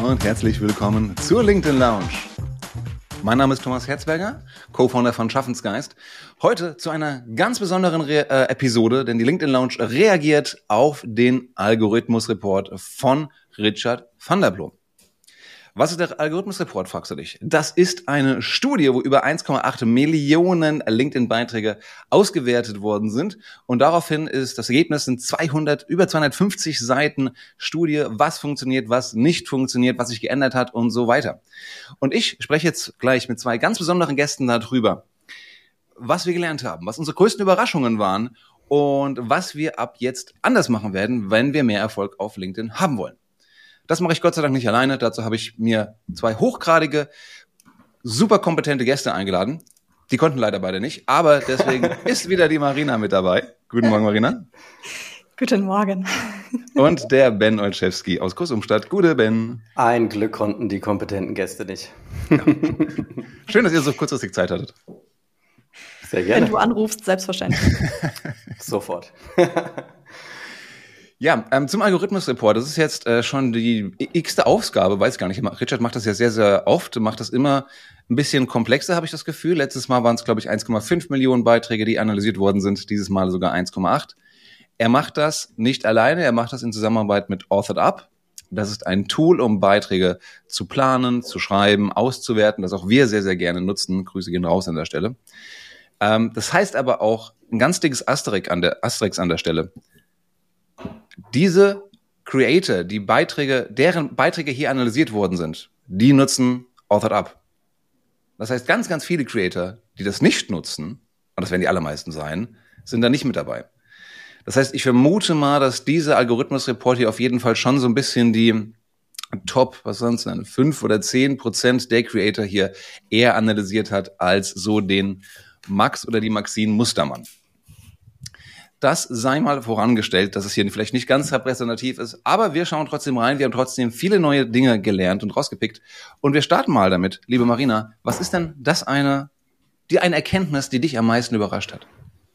und herzlich willkommen zur LinkedIn Lounge. Mein Name ist Thomas Herzberger, Co-Founder von Schaffensgeist. Heute zu einer ganz besonderen Episode, denn die LinkedIn Lounge reagiert auf den Algorithmus-Report von Richard van der Blom. Was ist der Algorithmus-Report, fragst du dich? Das ist eine Studie, wo über 1,8 Millionen LinkedIn-Beiträge ausgewertet worden sind. Und daraufhin ist das Ergebnis in über 250 Seiten Studie, was funktioniert, was nicht funktioniert, was sich geändert hat und so weiter. Und ich spreche jetzt gleich mit zwei ganz besonderen Gästen darüber, was wir gelernt haben, was unsere größten Überraschungen waren und was wir ab jetzt anders machen werden, wenn wir mehr Erfolg auf LinkedIn haben wollen. Das mache ich Gott sei Dank nicht alleine. Dazu habe ich mir zwei hochgradige, super kompetente Gäste eingeladen. Die konnten leider beide nicht, aber deswegen ist wieder die Marina mit dabei. Guten Morgen, Marina. Guten Morgen. Und der Ben Olszewski aus Großumstadt. Gute Ben. Ein Glück konnten die kompetenten Gäste nicht. Ja. Schön, dass ihr so kurzfristig Zeit hattet. Sehr gerne. Wenn du anrufst, selbstverständlich. Sofort. Ja, zum Algorithmus-Report. Das ist jetzt schon die x-te Ausgabe, weiß gar nicht. Richard macht das ja sehr, sehr oft, macht das immer ein bisschen komplexer, habe ich das Gefühl. Letztes Mal waren es, glaube ich, 1,5 Millionen Beiträge, die analysiert worden sind. Dieses Mal sogar 1,8. Er macht das nicht alleine, er macht das in Zusammenarbeit mit Authored Up. Das ist ein Tool, um Beiträge zu planen, zu schreiben, auszuwerten, das auch wir sehr, sehr gerne nutzen. Grüße gehen raus an der Stelle. Das heißt aber auch ein ganz dickes Asterix an der Stelle. Diese Creator, deren Beiträge hier analysiert worden sind, die nutzen Authored Up. Das heißt, ganz, ganz viele Creator, die das nicht nutzen, und das werden die allermeisten sein, sind da nicht mit dabei. Das heißt, ich vermute mal, dass dieser Algorithmus-Report hier auf jeden Fall schon so ein bisschen die Top, 5 oder 10% der Creator hier eher analysiert hat, als so den Max oder die Maxine Mustermann. Das sei mal vorangestellt, dass es hier vielleicht nicht ganz repräsentativ ist, aber wir schauen trotzdem rein. Wir haben trotzdem viele neue Dinge gelernt und rausgepickt. Und wir starten mal damit, liebe Marina. Was ist denn eine Erkenntnis, die dich am meisten überrascht hat?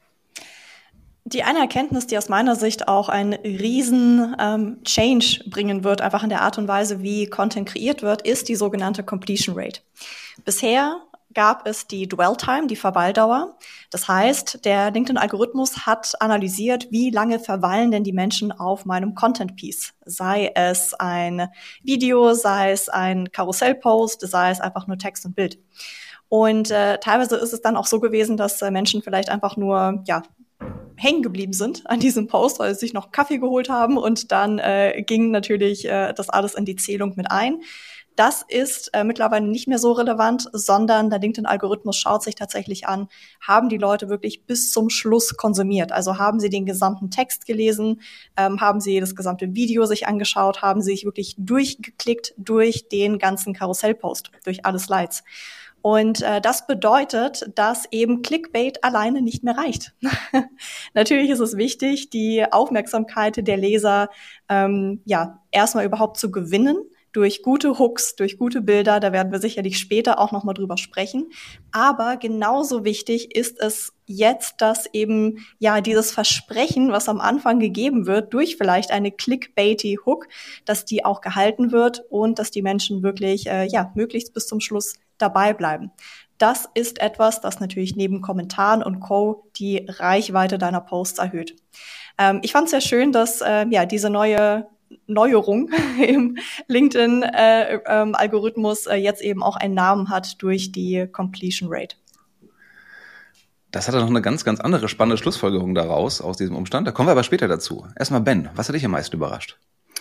Die eine Erkenntnis, die aus meiner Sicht auch einen riesen Change bringen wird, einfach in der Art und Weise, wie Content kreiert wird, ist die sogenannte Completion Rate. Bisher gab es die Dwell-Time, die Verweildauer. Das heißt, der LinkedIn-Algorithmus hat analysiert, wie lange verweilen denn die Menschen auf meinem Content-Piece. Sei es ein Video, sei es ein Karussell-Post, sei es einfach nur Text und Bild. Und teilweise ist es dann auch so gewesen, dass Menschen vielleicht einfach nur hängen geblieben sind an diesem Post, weil sie sich noch einen Kaffee geholt haben und dann ging natürlich das alles in die Zählung mit ein. Das ist mittlerweile nicht mehr so relevant, sondern der LinkedIn-Algorithmus schaut sich tatsächlich an, haben die Leute wirklich bis zum Schluss konsumiert? Also haben sie den gesamten Text gelesen, haben sie das gesamte Video sich angeschaut, haben sie sich wirklich durchgeklickt durch den ganzen Karussellpost, durch alle Slides. Und das bedeutet, dass eben Clickbait alleine nicht mehr reicht. Natürlich ist es wichtig, die Aufmerksamkeit der Leser erstmal überhaupt zu gewinnen, durch gute Hooks, durch gute Bilder, da werden wir sicherlich später auch nochmal drüber sprechen. Aber genauso wichtig ist es jetzt, dass eben dieses Versprechen, was am Anfang gegeben wird, durch vielleicht eine clickbaity Hook, dass die auch gehalten wird und dass die Menschen wirklich möglichst bis zum Schluss dabei bleiben. Das ist etwas, das natürlich neben Kommentaren und Co. die Reichweite deiner Posts erhöht. Ich fand es sehr schön, dass diese Neuerung im LinkedIn-Algorithmus jetzt eben auch einen Namen hat durch die Completion Rate. Das hat noch eine ganz, ganz andere spannende Schlussfolgerung daraus, aus diesem Umstand. Da kommen wir aber später dazu. Erstmal Ben, was hat dich am meisten überrascht?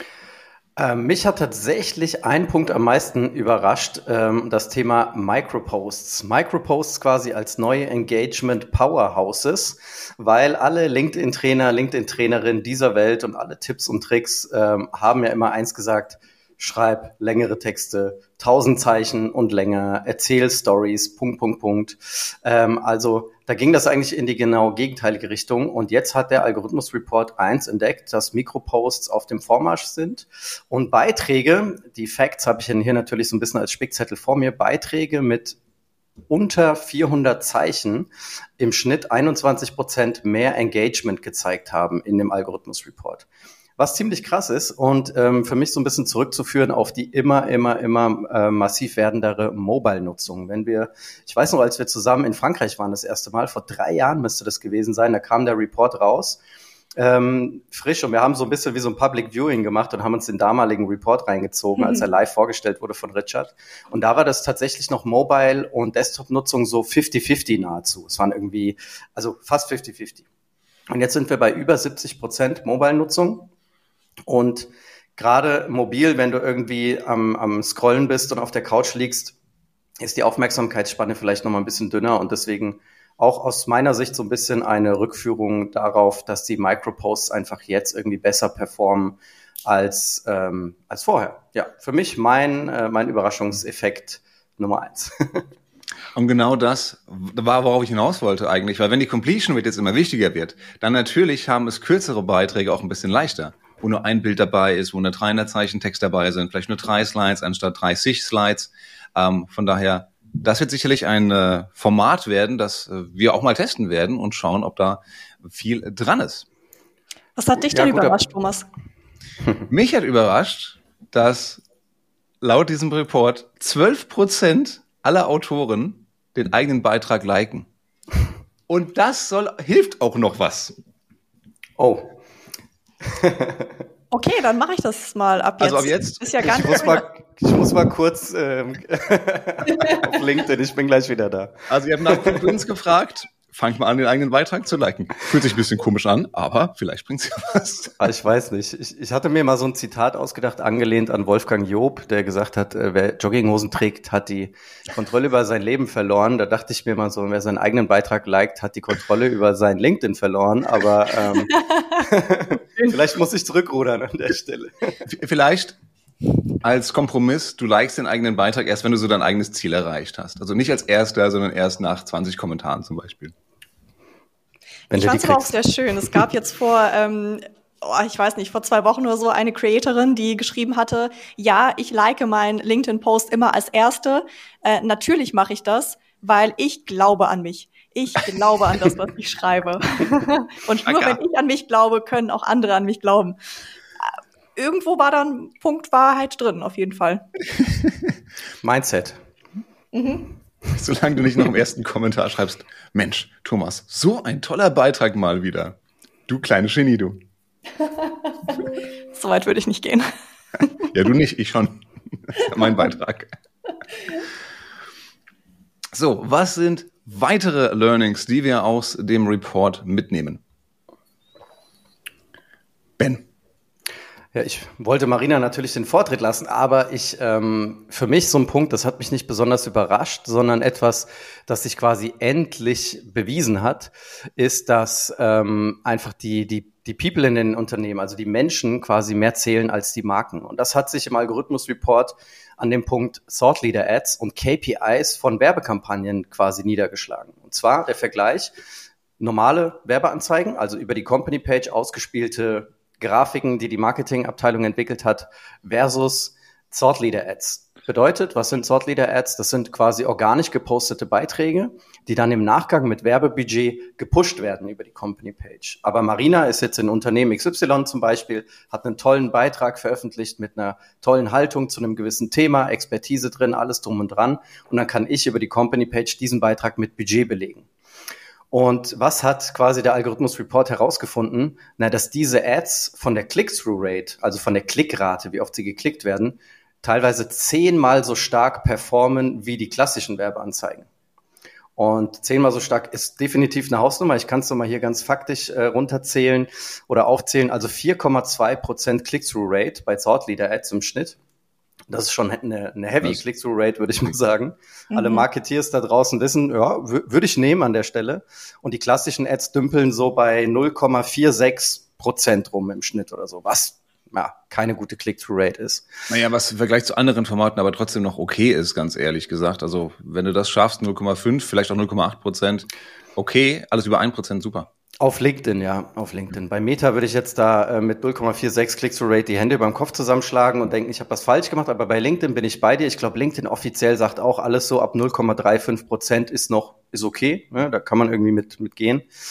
Mich hat tatsächlich ein Punkt am meisten überrascht, das Thema Microposts. Microposts quasi als neue Engagement Powerhouses, weil alle LinkedIn-Trainer, LinkedIn-Trainerinnen dieser Welt und alle Tipps und Tricks haben ja immer eins gesagt: Schreib längere Texte, 1000 Zeichen und länger, erzähl Stories, .. Also da ging das eigentlich in die genau gegenteilige Richtung. Und jetzt hat der Algorithmus Report 1 entdeckt, dass Mikroposts auf dem Vormarsch sind und Beiträge, die Facts habe ich hier natürlich so ein bisschen als Spickzettel vor mir, Beiträge mit unter 400 Zeichen im Schnitt 21% mehr Engagement gezeigt haben in dem Algorithmus Report. Was ziemlich krass ist und für mich so ein bisschen zurückzuführen auf die immer massiv werdendere Mobile-Nutzung. Ich weiß noch, als wir zusammen in Frankreich waren das erste Mal, vor 3 Jahren müsste das gewesen sein, da kam der Report raus, frisch, und wir haben so ein bisschen wie so ein Public Viewing gemacht und haben uns den damaligen Report reingezogen, als er live vorgestellt wurde von Richard. Und da war das tatsächlich noch Mobile- und Desktop-Nutzung so 50-50 nahezu. Es waren irgendwie, also fast 50-50. Und jetzt sind wir bei über 70% Mobile-Nutzung. Und gerade mobil, wenn du irgendwie am Scrollen bist und auf der Couch liegst, ist die Aufmerksamkeitsspanne vielleicht noch mal ein bisschen dünner und deswegen auch aus meiner Sicht so ein bisschen eine Rückführung darauf, dass die Microposts einfach jetzt irgendwie besser performen als vorher. Ja, für mich mein Überraschungseffekt Nummer 1. Und genau das war, worauf ich hinaus wollte eigentlich, weil wenn die Completion Rate jetzt immer wichtiger wird, dann natürlich haben es kürzere Beiträge auch ein bisschen leichter, wo nur ein Bild dabei ist, wo nur 300 Zeichen Text dabei sind, vielleicht nur 3 Slides anstatt 30 Slides. Von daher, das wird sicherlich ein Format werden, das wir auch mal testen werden und schauen, ob da viel dran ist. Was hat dich denn überrascht, Thomas? Mich hat überrascht, dass laut diesem Report 12% aller Autoren den eigenen Beitrag liken. Und das hilft auch noch was. Oh. Okay, dann mache ich das mal ab jetzt. Also ab jetzt? Ist ja gar nicht ich muss mal kurz auf LinkedIn, ich bin gleich wieder da. Also ihr habt nach Frequenz gefragt, fangt mal an, den eigenen Beitrag zu liken. Fühlt sich ein bisschen komisch an, aber vielleicht bringt's ja was. Ich weiß nicht. Ich hatte mir mal so ein Zitat ausgedacht, angelehnt an Wolfgang Job, der gesagt hat, wer Jogginghosen trägt, hat die Kontrolle über sein Leben verloren. Da dachte ich mir mal so, wer seinen eigenen Beitrag liked, hat die Kontrolle über sein LinkedIn verloren. Aber vielleicht muss ich zurückrudern an der Stelle. Vielleicht als Kompromiss, du likest den eigenen Beitrag erst, wenn du so dein eigenes Ziel erreicht hast. Also nicht als Erster, sondern erst nach 20 Kommentaren zum Beispiel. Ich fand es aber auch sehr schön. Es gab jetzt vor 2 Wochen oder so eine Creatorin, die geschrieben hatte, ja, ich like meinen LinkedIn-Post immer als Erste. Natürlich mache ich das, weil ich glaube an mich. Ich glaube an das, was ich schreibe. Und nur wenn ich an mich glaube, können auch andere an mich glauben. Irgendwo war dann Punkt Wahrheit drin, auf jeden Fall. Mindset. Mhm. Solange du nicht noch im ersten Kommentar schreibst, Mensch, Thomas, so ein toller Beitrag mal wieder. Du kleine Genie, du. So weit würde ich nicht gehen. Ja, du nicht, ich schon. Das ist mein Beitrag. So, was sind weitere Learnings, die wir aus dem Report mitnehmen? Ben. Ja, ich wollte Marina natürlich den Vortritt lassen, aber für mich so ein Punkt, das hat mich nicht besonders überrascht, sondern etwas, das sich quasi endlich bewiesen hat, ist, dass einfach die People in den Unternehmen, also die Menschen quasi mehr zählen als die Marken. Und das hat sich im Algorithmus-Report an dem Punkt Thought Leader Ads und KPIs von Werbekampagnen quasi niedergeschlagen. Und zwar der Vergleich, normale Werbeanzeigen, also über die Company Page ausgespielte Grafiken, die Marketingabteilung entwickelt hat, versus Thought Leader Ads. Bedeutet, was sind Thought Leader Ads? Das sind quasi organisch gepostete Beiträge, die dann im Nachgang mit Werbebudget gepusht werden über die Company Page. Aber Marina ist jetzt in Unternehmen XY zum Beispiel, hat einen tollen Beitrag veröffentlicht mit einer tollen Haltung zu einem gewissen Thema, Expertise drin, alles drum und dran. Und dann kann ich über die Company Page diesen Beitrag mit Budget belegen. Und was hat quasi der Algorithmus-Report herausgefunden? Dass diese Ads von der Click-Through-Rate, also von der Klickrate, wie oft sie geklickt werden, teilweise 10-mal so stark performen wie die klassischen Werbeanzeigen. Und 10-mal so stark ist definitiv eine Hausnummer. Ich kann es nochmal hier ganz faktisch runterzählen oder aufzählen. Also 4,2% Click-Through-Rate bei Thought Leader Ads im Schnitt. Das ist schon eine heavy Click-Through-Rate, würde ich mal sagen. Mhm. Alle Marketeers da draußen wissen, ja, würde ich nehmen an der Stelle. Und die klassischen Ads dümpeln so bei 0,46% rum im Schnitt oder so, was ja keine gute Click-Through-Rate ist. Naja, was im Vergleich zu anderen Formaten aber trotzdem noch okay ist, ganz ehrlich gesagt. Also wenn du das schaffst, 0,5, vielleicht auch 0,8%, okay, alles über 1%, super. Auf LinkedIn, ja, auf LinkedIn. Bei Meta würde ich jetzt da mit 0,46 Click-Through-Rate die Hände über den Kopf zusammenschlagen und denken, ich habe was falsch gemacht, aber bei LinkedIn bin ich bei dir. Ich glaube, LinkedIn offiziell sagt auch, alles so ab 0,35% ist okay, ne? Da kann man irgendwie mit gehen.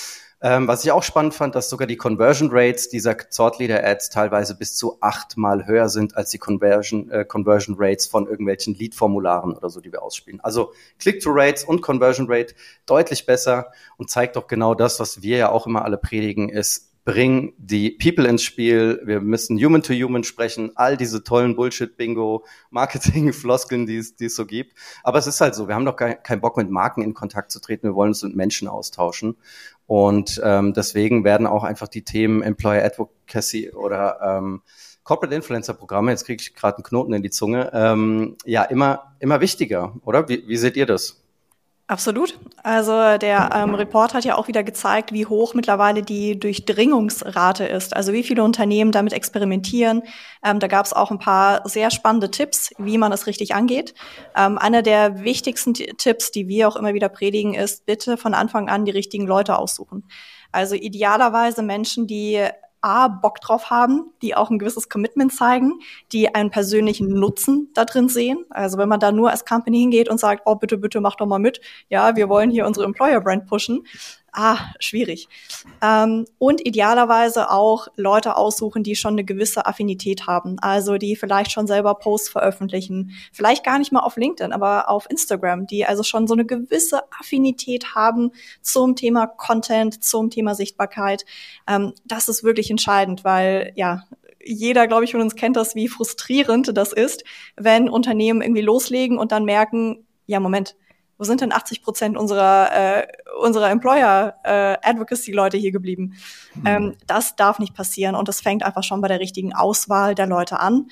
Was ich auch spannend fand, dass sogar die Conversion Rates dieser Thought Leader Ads teilweise bis zu 8-mal höher sind als die Conversion Rates von irgendwelchen Lead-Formularen oder so, die wir ausspielen. Also Click-to-Rates und Conversion Rate deutlich besser und zeigt doch genau das, was wir ja auch immer alle predigen, ist, bring die People ins Spiel, wir müssen Human-to-Human sprechen, all diese tollen Bullshit-Bingo, Marketing-Floskeln, die es so gibt. Aber es ist halt so, wir haben doch keinen Bock, mit Marken in Kontakt zu treten, wir wollen uns mit Menschen austauschen. Und deswegen werden auch einfach die Themen Employer Advocacy oder Corporate Influencer Programme, jetzt kriege ich gerade einen Knoten in die Zunge, immer wichtiger, oder? Wie seht ihr das? Absolut. Also der Report hat ja auch wieder gezeigt, wie hoch mittlerweile die Durchdringungsrate ist. Also wie viele Unternehmen damit experimentieren. Da gab es auch ein paar sehr spannende Tipps, wie man es richtig angeht. Einer der wichtigsten Tipps, die wir auch immer wieder predigen, ist, bitte von Anfang an die richtigen Leute aussuchen. Also idealerweise Menschen, die Bock drauf haben, die auch ein gewisses Commitment zeigen, die einen persönlichen Nutzen da drin sehen. Also wenn man da nur als Company hingeht und sagt, oh, bitte, bitte, mach doch mal mit. Ja, wir wollen hier unsere Employer-Brand pushen. Schwierig. Und idealerweise auch Leute aussuchen, die schon eine gewisse Affinität haben. Also die vielleicht schon selber Posts veröffentlichen. Vielleicht gar nicht mal auf LinkedIn, aber auf Instagram, die also schon so eine gewisse Affinität haben zum Thema Content, zum Thema Sichtbarkeit. Das ist wirklich entscheidend, weil jeder, glaube ich, von uns kennt das, wie frustrierend das ist, wenn Unternehmen irgendwie loslegen und dann merken, ja, Moment, wo sind denn 80% unserer Employer Advocacy-Leute hier geblieben? Das darf nicht passieren und das fängt einfach schon bei der richtigen Auswahl der Leute an.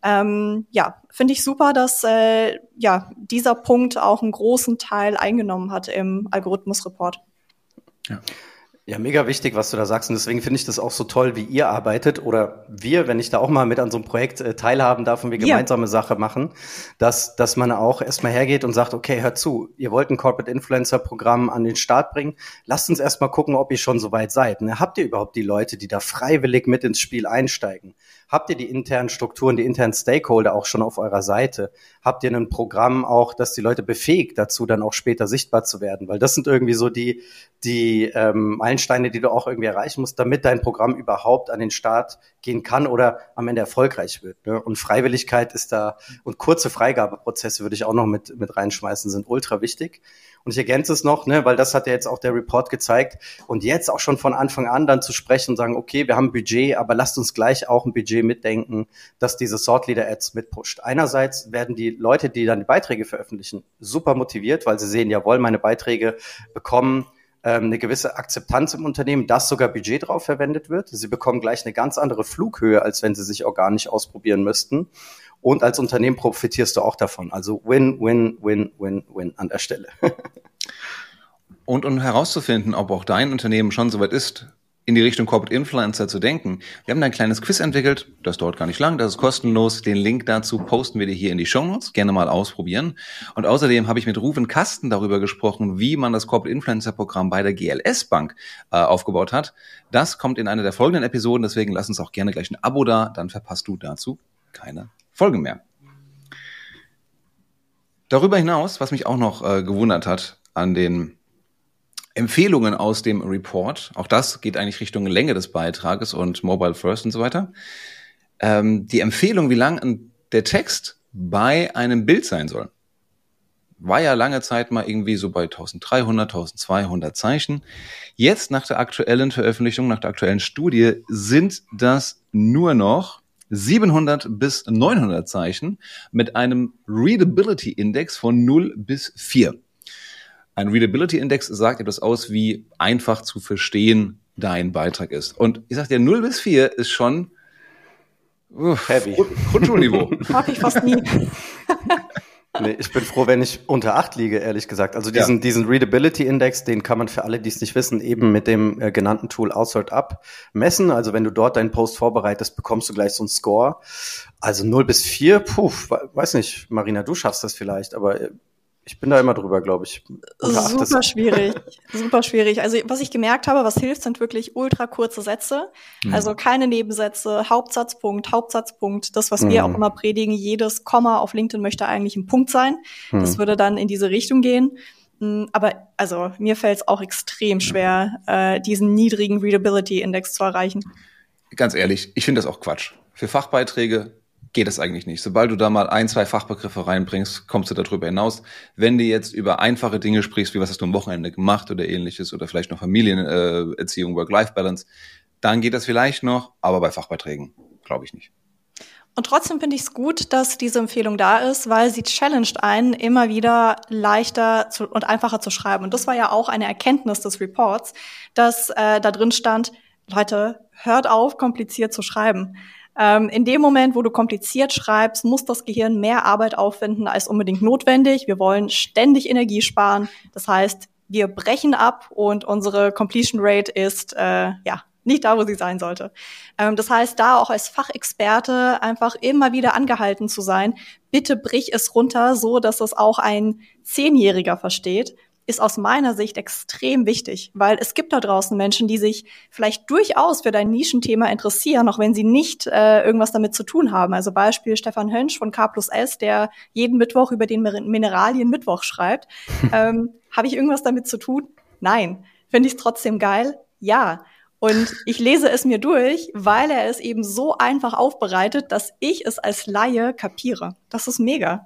Finde ich super, dass dieser Punkt auch einen großen Teil eingenommen hat im Algorithmus-Report. Ja, mega wichtig, was du da sagst. Und deswegen finde ich das auch so toll, wie ihr arbeitet oder wir, wenn ich da auch mal mit an so einem Projekt teilhaben darf und wir gemeinsame Sache machen, dass man auch erstmal hergeht und sagt, okay, hört zu, ihr wollt ein Corporate Influencer Programm an den Start bringen. Lasst uns erstmal gucken, ob ihr schon so weit seid. Ne? Habt ihr überhaupt die Leute, die da freiwillig mit ins Spiel einsteigen? Habt ihr die internen Strukturen, die internen Stakeholder auch schon auf eurer Seite? Habt ihr ein Programm auch, das die Leute befähigt, dazu dann auch später sichtbar zu werden? Weil das sind irgendwie so die Meilensteine, die du auch irgendwie erreichen musst, damit dein Programm überhaupt an den Start gehen kann oder am Ende erfolgreich wird. Ne? Und Freiwilligkeit ist da, und kurze Freigabeprozesse würde ich auch noch mit reinschmeißen, sind ultra wichtig. Und ich ergänze es noch, ne, weil das hat ja jetzt auch der Report gezeigt. Und jetzt auch schon von Anfang an dann zu sprechen und sagen, okay, wir haben ein Budget, aber lasst uns gleich auch ein Budget mitdenken, das diese Thought Leader Ads mitpusht. Einerseits werden die Leute, die dann die Beiträge veröffentlichen, super motiviert, weil sie sehen, jawohl, meine Beiträge bekommen eine gewisse Akzeptanz im Unternehmen, dass sogar Budget drauf verwendet wird. Sie bekommen gleich eine ganz andere Flughöhe, als wenn sie sich organisch ausprobieren müssten. Und als Unternehmen profitierst du auch davon. Also win, win, win, win, win an der Stelle. Und um herauszufinden, ob auch dein Unternehmen schon soweit ist, in die Richtung Corporate Influencer zu denken. Wir haben da ein kleines Quiz entwickelt, das dauert gar nicht lang, das ist kostenlos. Den Link dazu posten wir dir hier in die Shownotes, gerne mal ausprobieren. Und außerdem habe ich mit Ruven Kasten darüber gesprochen, wie man das Corporate Influencer Programm bei der GLS Bank aufgebaut hat. Das kommt in einer der folgenden Episoden, deswegen lass uns auch gerne gleich ein Abo da, dann verpasst du dazu keine Folge mehr. Darüber hinaus, was mich auch noch gewundert hat an den Empfehlungen aus dem Report, auch das geht eigentlich Richtung Länge des Beitrages und Mobile First und so weiter, die Empfehlung, wie lang der Text bei einem Bild sein soll, war ja lange Zeit mal irgendwie so bei 1300, 1200 Zeichen. Jetzt nach der aktuellen Veröffentlichung, nach der aktuellen Studie sind das nur noch 700 bis 900 Zeichen mit einem Readability Index von 0 bis 4. Ein Readability Index sagt etwas aus, wie einfach zu verstehen dein Beitrag ist. Und ich sag dir, 0 bis 4 ist schon heavy. Grundschulniveau. Mag ich fast nie. Nee, ich bin froh, wenn ich unter 8 liege, ehrlich gesagt. Also diesen Readability Index, den kann man für alle, die es nicht wissen, eben mit dem genannten Tool Outsort Up messen. Also wenn du dort deinen Post vorbereitest, bekommst du gleich so einen Score. Also 0 bis 4, weiß nicht, Marina, du schaffst das vielleicht, aber ich bin da immer drüber, glaube ich. Super schwierig, super schwierig. Also was ich gemerkt habe, was hilft, sind wirklich ultra kurze Sätze. Also keine Nebensätze, Hauptsatzpunkt, Hauptsatzpunkt. Das, was wir auch immer predigen, jedes Komma auf LinkedIn möchte eigentlich ein Punkt sein. Das würde dann in diese Richtung gehen. Aber also mir fällt es auch extrem schwer, diesen niedrigen Readability-Index zu erreichen. Ganz ehrlich, ich finde das auch Quatsch. Für Fachbeiträge geht das eigentlich nicht. Sobald du da mal 1, 2 Fachbegriffe reinbringst, kommst du darüber hinaus. Wenn du jetzt über einfache Dinge sprichst, wie was hast du am Wochenende gemacht oder ähnliches oder vielleicht noch Familienerziehung, Work-Life-Balance, dann geht das vielleicht noch, aber bei Fachbeiträgen glaube ich nicht. Und trotzdem finde ich es gut, dass diese Empfehlung da ist, weil sie challenged einen, immer wieder leichter und einfacher zu schreiben. Und das war ja auch eine Erkenntnis des Reports, dass da drin stand, Leute, hört auf, kompliziert zu schreiben. In dem Moment, wo du kompliziert schreibst, muss das Gehirn mehr Arbeit aufwenden als unbedingt notwendig. Wir wollen ständig Energie sparen. Das heißt, wir brechen ab und unsere Completion Rate ist nicht da, wo sie sein sollte. Das heißt, da auch als Fachexperte einfach immer wieder angehalten zu sein, bitte brich es runter, so dass es auch ein 10-Jähriger versteht, ist aus meiner Sicht extrem wichtig, weil es gibt da draußen Menschen, die sich vielleicht durchaus für dein Nischenthema interessieren, auch wenn sie nicht irgendwas damit zu tun haben. Also Beispiel Stefan Hönsch von K+S, der jeden Mittwoch über den Mineralien-Mittwoch schreibt. Habe ich irgendwas damit zu tun? Nein. Finde ich es trotzdem geil? Ja. Und ich lese es mir durch, weil er es eben so einfach aufbereitet, dass ich es als Laie kapiere. Das ist mega.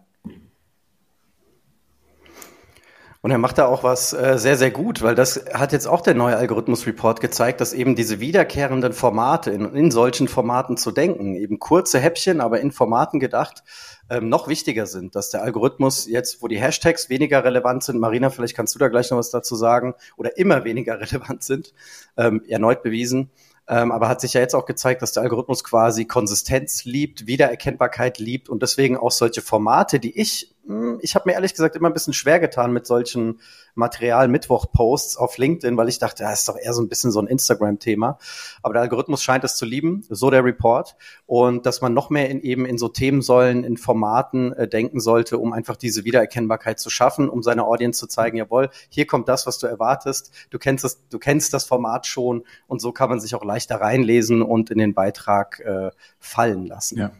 Und er macht da auch was sehr, sehr gut, weil das hat jetzt auch der neue Algorithmus-Report gezeigt, dass eben diese wiederkehrenden Formate, in solchen Formaten zu denken, eben kurze Häppchen, aber in Formaten gedacht, noch wichtiger sind, dass der Algorithmus jetzt, wo die Hashtags weniger relevant sind, Marina, vielleicht kannst du da gleich noch was dazu sagen, oder immer weniger relevant sind, erneut bewiesen, aber hat sich ja jetzt auch gezeigt, dass der Algorithmus quasi Konsistenz liebt, Wiedererkennbarkeit liebt und deswegen auch solche Formate, die ich habe mir ehrlich gesagt immer ein bisschen schwer getan mit solchen Material-Mittwoch-Posts auf LinkedIn, weil ich dachte, das ist doch eher so ein bisschen so ein Instagram-Thema. Aber der Algorithmus scheint es zu lieben, so der Report. Und dass man noch mehr in so Themensäulen, in Formaten denken sollte, um einfach diese Wiedererkennbarkeit zu schaffen, um seiner Audience zu zeigen, jawohl, hier kommt das, was du erwartest. Du kennst das Format schon und so kann man sich auch leichter reinlesen und in den Beitrag fallen lassen. Ja.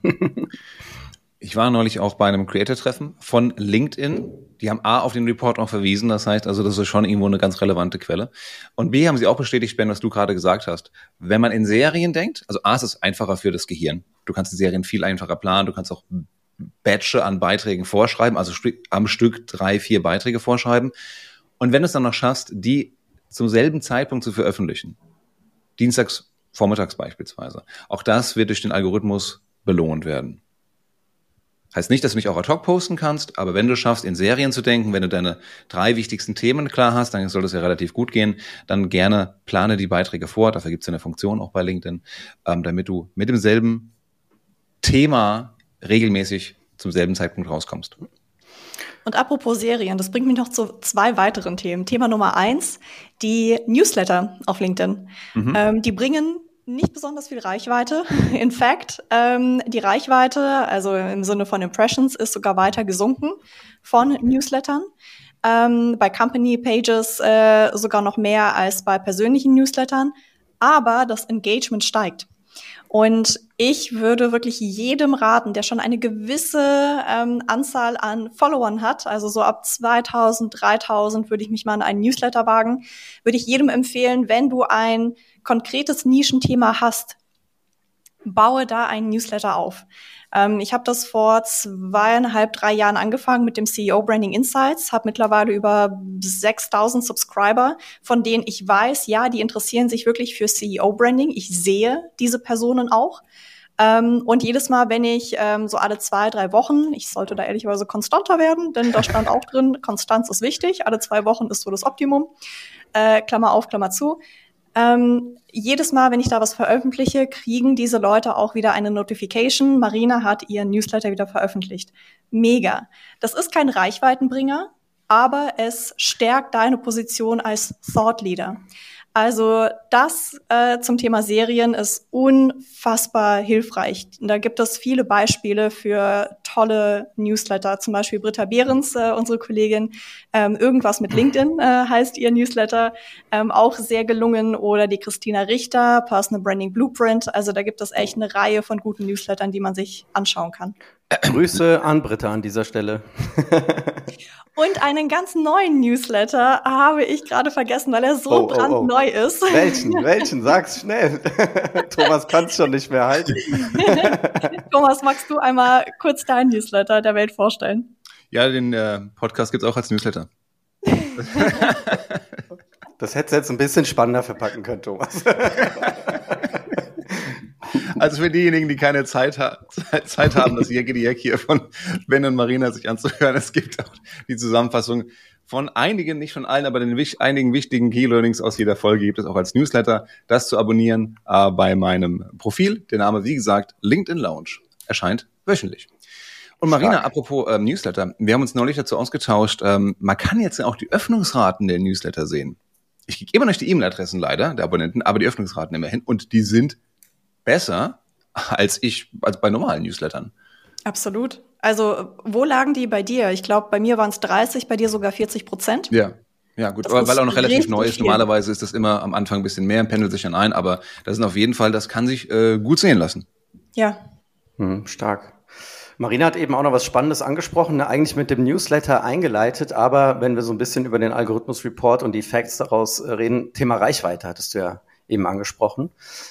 Ich war neulich auch bei einem Creator-Treffen von LinkedIn. Die haben A, auf den Report auch verwiesen. Das heißt also, das ist schon irgendwo eine ganz relevante Quelle. Und B, haben sie auch bestätigt, Ben, was du gerade gesagt hast. Wenn man in Serien denkt, also A, ist es einfacher für das Gehirn. Du kannst die Serien viel einfacher planen. Du kannst auch Batche an Beiträgen vorschreiben, also am Stück 3, 4 Beiträge vorschreiben. Und wenn du es dann noch schaffst, die zum selben Zeitpunkt zu veröffentlichen, dienstags, vormittags beispielsweise, auch das wird durch den Algorithmus belohnt werden. Heißt nicht, dass du nicht auch ad hoc posten kannst, aber wenn du schaffst, in Serien zu denken, wenn du deine 3 wichtigsten Themen klar hast, dann soll das ja relativ gut gehen, dann gerne plane die Beiträge vor, dafür gibt es ja eine Funktion auch bei LinkedIn, damit du mit demselben Thema regelmäßig zum selben Zeitpunkt rauskommst. Und apropos Serien, das bringt mich noch zu 2 weiteren Themen. Thema Nummer 1, die Newsletter auf LinkedIn. Die bringen nicht besonders viel Reichweite. In fact, die Reichweite, also im Sinne von Impressions, ist sogar weiter gesunken von Newslettern. Bei Company Pages sogar noch mehr als bei persönlichen Newslettern. Aber das Engagement steigt. Und ich würde wirklich jedem raten, der schon eine gewisse Anzahl an Followern hat, also so ab 2000, 3000 würde ich mich mal an einen Newsletter wagen, würde ich jedem empfehlen, wenn du ein konkretes Nischenthema hast, baue da einen Newsletter auf. Ich habe das vor 2,5, 3 Jahren angefangen mit dem CEO Branding Insights, habe mittlerweile über 6000 Subscriber, von denen ich weiß, ja, die interessieren sich wirklich für CEO Branding. Ich sehe diese Personen auch. Und jedes Mal, wenn ich so alle 2, 3 Wochen, ich sollte da ehrlicherweise konstanter werden, denn da stand auch drin, Konstanz ist wichtig, alle 2 Wochen ist so das Optimum, Klammer auf, Klammer zu. Jedes Mal, wenn ich da was veröffentliche, kriegen diese Leute auch wieder eine Notification. Marina hat ihren Newsletter wieder veröffentlicht. Mega. Das ist kein Reichweitenbringer, aber es stärkt deine Position als Thought Leader. Also das zum Thema Serien ist unfassbar hilfreich. Da gibt es viele Beispiele für tolle Newsletter. Zum Beispiel Britta Behrens, unsere Kollegin, irgendwas mit LinkedIn heißt ihr Newsletter, auch sehr gelungen. Oder die Christina Richter, Personal Branding Blueprint. Also da gibt es echt eine Reihe von guten Newslettern, die man sich anschauen kann. Grüße an Britta an dieser Stelle. Und einen ganz neuen Newsletter habe ich gerade vergessen, weil er so brandneu ist. Welchen? Sag's schnell. Thomas kann es schon nicht mehr halten. Thomas, magst du einmal kurz deinen Newsletter der Welt vorstellen? Ja, den Podcast gibt's auch als Newsletter. Das hättest du jetzt ein bisschen spannender verpacken können, Thomas. Also für diejenigen, die keine Zeit haben, das Jekki-Jek hier von Ben und Marina sich anzuhören, es gibt auch die Zusammenfassung von einigen, nicht von allen, aber einigen wichtigen Key-Learnings aus jeder Folge gibt es auch als Newsletter. Das zu abonnieren bei meinem Profil. Der Name, wie gesagt, LinkedIn Lounge, erscheint wöchentlich. Und Marina, apropos Newsletter, wir haben uns neulich dazu ausgetauscht, man kann jetzt auch die Öffnungsraten der Newsletter sehen. Ich kriege immer noch die E-Mail-Adressen leider, der Abonnenten, aber die Öffnungsraten immerhin. Und die sind besser als bei normalen Newslettern. Absolut. Also wo lagen die bei dir? Ich glaube, bei mir waren es 30, bei dir sogar 40%. Ja, gut, aber weil auch noch relativ neu ist. Normalerweise ist das immer am Anfang ein bisschen mehr, pendelt sich dann ein, aber das sind auf jeden Fall, das kann sich gut sehen lassen. Ja. Stark. Marina hat eben auch noch was Spannendes angesprochen, ne? Eigentlich mit dem Newsletter eingeleitet, aber wenn wir so ein bisschen über den Algorithmus-Report und die Facts daraus reden, Thema Reichweite hattest du ja eben angesprochen.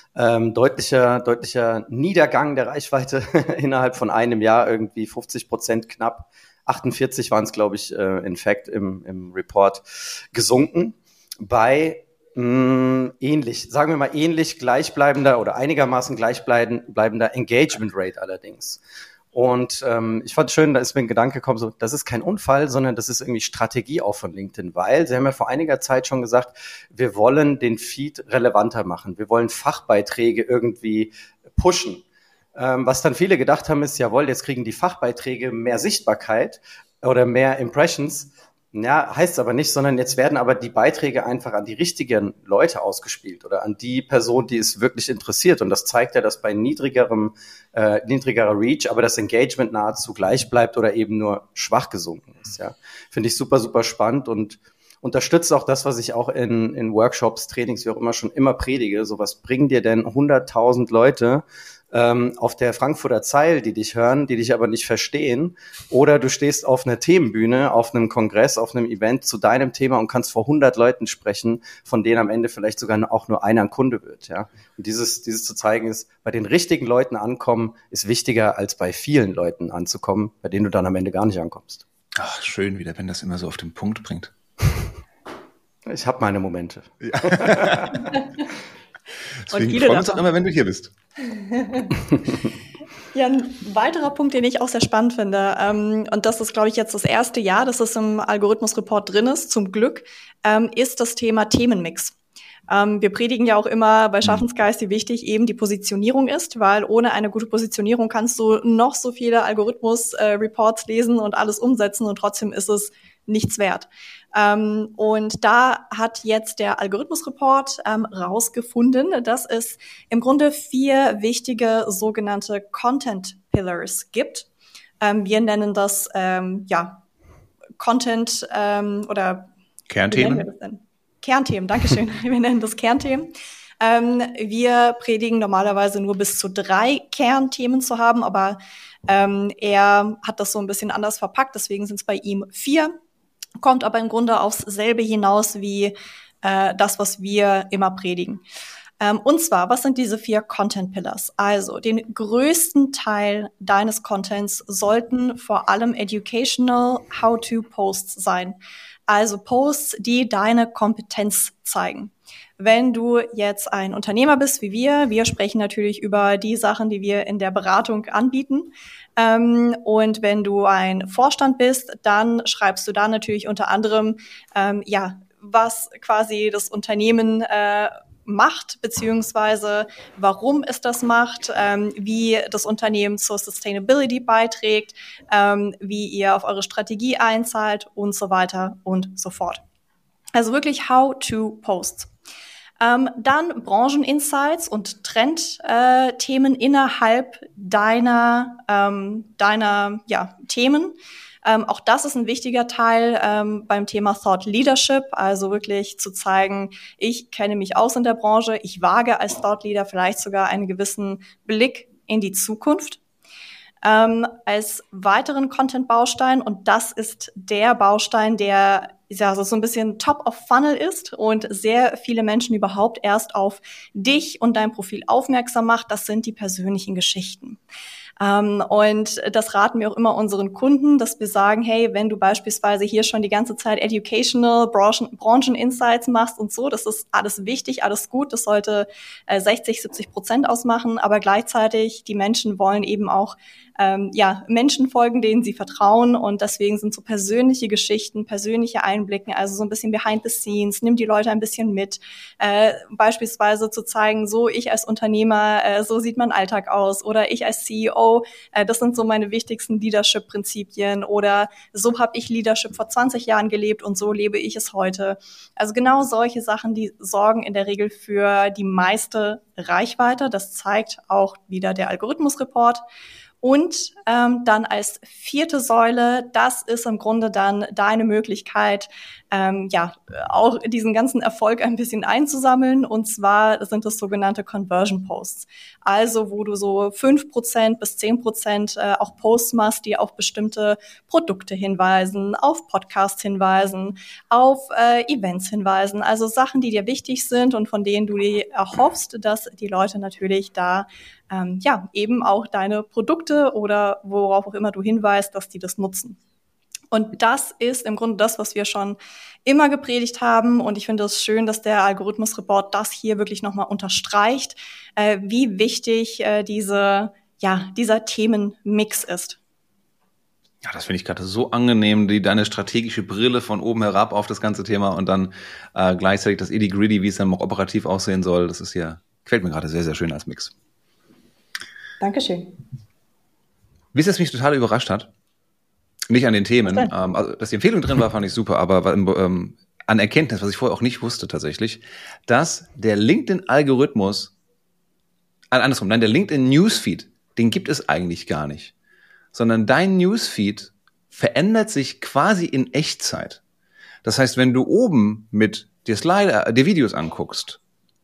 Deutlicher Niedergang der Reichweite innerhalb von einem Jahr, irgendwie 50% knapp. 48 waren es, glaube ich, in fact im Report gesunken. Bei ähnlich gleichbleibender oder einigermaßen gleichbleibender Engagement Rate allerdings. Und ich fand schön, da ist mir ein Gedanke gekommen, so, das ist kein Unfall, sondern das ist irgendwie Strategie auch von LinkedIn, weil sie haben ja vor einiger Zeit schon gesagt, wir wollen den Feed relevanter machen, wir wollen Fachbeiträge irgendwie pushen. Was dann viele gedacht haben, ist, jawohl, jetzt kriegen die Fachbeiträge mehr Sichtbarkeit oder mehr Impressions. Ja, heißt es aber nicht, sondern jetzt werden aber die Beiträge einfach an die richtigen Leute ausgespielt oder an die Person, die es wirklich interessiert. Und das zeigt ja, dass bei niedrigerer Reach, aber das Engagement nahezu gleich bleibt oder eben nur schwach gesunken ist. Ja, finde ich super, super spannend und unterstützt auch das, was ich auch in Workshops, Trainings, wie auch immer schon immer predige. So, was bringen dir denn 100.000 Leute auf der Frankfurter Zeil, die dich hören, die dich aber nicht verstehen, oder du stehst auf einer Themenbühne, auf einem Kongress, auf einem Event zu deinem Thema und kannst vor 100 Leuten sprechen, von denen am Ende vielleicht sogar auch nur einer ein Kunde wird, ja. Und dieses zu zeigen ist, bei den richtigen Leuten ankommen, ist wichtiger, als bei vielen Leuten anzukommen, bei denen du dann am Ende gar nicht ankommst. Ach, schön, wie der Ben das immer so auf den Punkt bringt. Ich habe meine Momente. Ja. Deswegen freuen wir uns auch immer, wenn du hier bist. Ja, ein weiterer Punkt, den ich auch sehr spannend finde, und das ist, glaube ich, jetzt das erste Jahr, dass es im Algorithmus-Report drin ist, zum Glück, ist das Thema Themenmix. Wir predigen ja auch immer bei Schaffensgeist, wie wichtig eben die Positionierung ist, weil ohne eine gute Positionierung kannst du noch so viele Algorithmus-Reports lesen und alles umsetzen und trotzdem ist es nichts wert. Und da hat jetzt der Algorithmus-Report rausgefunden, dass es im Grunde 4 wichtige sogenannte Content-Pillars gibt. Wir nennen das Content oder Kernthemen. Kernthemen, Dankeschön. Wir nennen das Kernthemen. Wir predigen normalerweise nur bis zu 3 Kernthemen zu haben, aber er hat das so ein bisschen anders verpackt, deswegen sind es bei ihm 4. Kommt aber im Grunde aufs selbe hinaus wie das, was wir immer predigen. Und zwar, was sind diese 4 Content Pillars? Also, den größten Teil deines Contents sollten vor allem educational How-to-Posts sein. Also Posts, die deine Kompetenz zeigen. Wenn du jetzt ein Unternehmer bist wie wir sprechen natürlich über die Sachen, die wir in der Beratung anbieten. Und wenn du ein Vorstand bist, dann schreibst du da natürlich unter anderem, was quasi das Unternehmen macht, beziehungsweise warum es das macht, wie das Unternehmen zur Sustainability beiträgt, wie ihr auf eure Strategie einzahlt und so weiter und so fort. Also wirklich How-to-Posts. Dann Brancheninsights und Trendthemen innerhalb deiner Themen. Auch das ist ein wichtiger Teil beim Thema Thought Leadership, also wirklich zu zeigen, ich kenne mich aus in der Branche, ich wage als Thought Leader vielleicht sogar einen gewissen Blick in die Zukunft. als weiteren Content-Baustein. Und das ist der Baustein, der ja so ein bisschen top of funnel ist und sehr viele Menschen überhaupt erst auf dich und dein Profil aufmerksam macht. Das sind die persönlichen Geschichten. Und das raten wir auch immer unseren Kunden, dass wir sagen, hey, wenn du beispielsweise hier schon die ganze Zeit Educational Branchen-Insights machst und so, das ist alles wichtig, alles gut, das sollte 60-70% ausmachen, aber gleichzeitig die Menschen wollen eben auch Menschen folgen, denen sie vertrauen, und deswegen sind so persönliche Geschichten, persönliche Einblicke, also so ein bisschen behind the scenes, nimm die Leute ein bisschen mit, beispielsweise zu zeigen, so ich als Unternehmer, so sieht mein Alltag aus, oder ich als CEO, das sind so meine wichtigsten Leadership-Prinzipien, oder so habe ich Leadership vor 20 Jahren gelebt und so lebe ich es heute. Also genau solche Sachen, die sorgen in der Regel für die meiste Reichweite. Das zeigt auch wieder der Algorithmus-Report. Und dann als vierte Säule, das ist im Grunde dann deine Möglichkeit, auch diesen ganzen Erfolg ein bisschen einzusammeln. Und zwar sind das sogenannte Conversion Posts. Also wo du so 5% bis 10% auch Posts machst, die auf bestimmte Produkte hinweisen, auf Podcasts hinweisen, auf Events hinweisen. Also Sachen, die dir wichtig sind und von denen du dir erhoffst, dass die Leute natürlich da eben auch deine Produkte oder worauf auch immer du hinweist, dass die das nutzen. Und das ist im Grunde das, was wir schon immer gepredigt haben. Und ich finde es schön, dass der Algorithmus-Report das hier wirklich nochmal unterstreicht, wie wichtig dieser Themenmix ist. Ja, das finde ich gerade so angenehm, deine strategische Brille von oben herab auf das ganze Thema und dann gleichzeitig das Itty-Gritty, wie es dann auch operativ aussehen soll. Das ist hier, gefällt mir gerade sehr, sehr schön als Mix. Dankeschön. Wisst ihr, was mich total überrascht hat? Nicht an den Themen. Also, dass die Empfehlung drin war, fand ich super, aber an Erkenntnis, was ich vorher auch nicht wusste tatsächlich, dass der LinkedIn-Algorithmus, der LinkedIn-Newsfeed, den gibt es eigentlich gar nicht. Sondern dein Newsfeed verändert sich quasi in Echtzeit. Das heißt, wenn du oben mit dir Videos anguckst,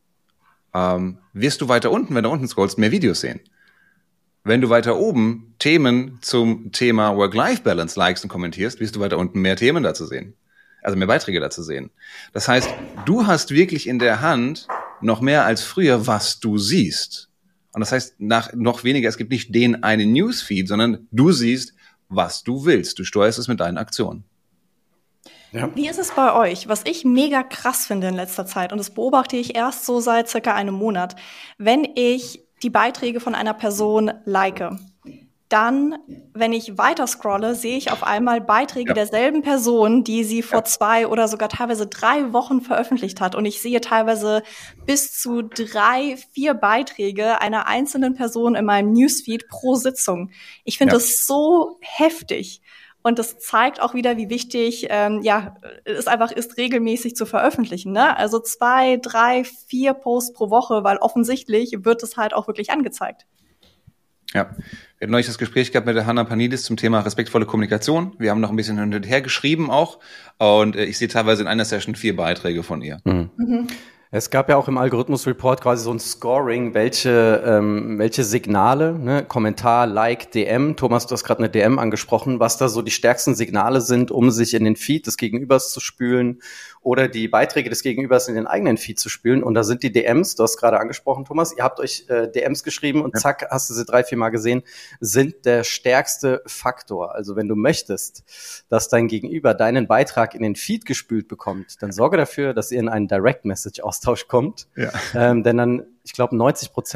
wirst du weiter unten, wenn du unten scrollst, mehr Videos sehen. Wenn du weiter oben Themen zum Thema Work-Life-Balance likest und kommentierst, wirst du weiter unten mehr Themen dazu sehen. Also mehr Beiträge dazu sehen. Das heißt, du hast wirklich in der Hand noch mehr als früher, was du siehst. Und das heißt, noch weniger, es gibt nicht den einen Newsfeed, sondern du siehst, was du willst. Du steuerst es mit deinen Aktionen. Ja. Wie ist es bei euch? Was ich mega krass finde in letzter Zeit, und das beobachte ich erst so seit circa einem Monat, wenn ich die Beiträge von einer Person like, dann, wenn ich weiter scrolle, sehe ich auf einmal Beiträge derselben Person, die sie vor 2 oder sogar teilweise 3 Wochen veröffentlicht hat. Und ich sehe teilweise bis zu 3, 4 Beiträge einer einzelnen Person in meinem Newsfeed pro Sitzung. Ich finde das so heftig. Und das zeigt auch wieder, wie wichtig es einfach ist, regelmäßig zu veröffentlichen. Ne? Also 2, 3, 4 Posts pro Woche, weil offensichtlich wird es halt auch wirklich angezeigt. Ja, wir hatten neulich das Gespräch gehabt mit der Hannah Panidis zum Thema respektvolle Kommunikation. Wir haben noch ein bisschen hin und her geschrieben auch. Und ich sehe teilweise in einer Session 4 Beiträge von ihr. Mhm. Es gab ja auch im Algorithmus-Report quasi so ein Scoring, welche Signale, ne, Kommentar, Like, DM, Thomas, du hast gerade eine DM angesprochen, was da so die stärksten Signale sind, um sich in den Feed des Gegenübers zu spülen oder die Beiträge des Gegenübers in den eigenen Feed zu spülen. Und da sind die DMs, du hast gerade angesprochen, Thomas, ihr habt euch DMs geschrieben und zack, hast du sie 3, 4 Mal gesehen, sind der stärkste Faktor. Also wenn du möchtest, dass dein Gegenüber deinen Beitrag in den Feed gespült bekommt, dann sorge dafür, dass ihr in einen Direct-Message-Austausch kommt. Ja. Denn dann, ich glaube, mit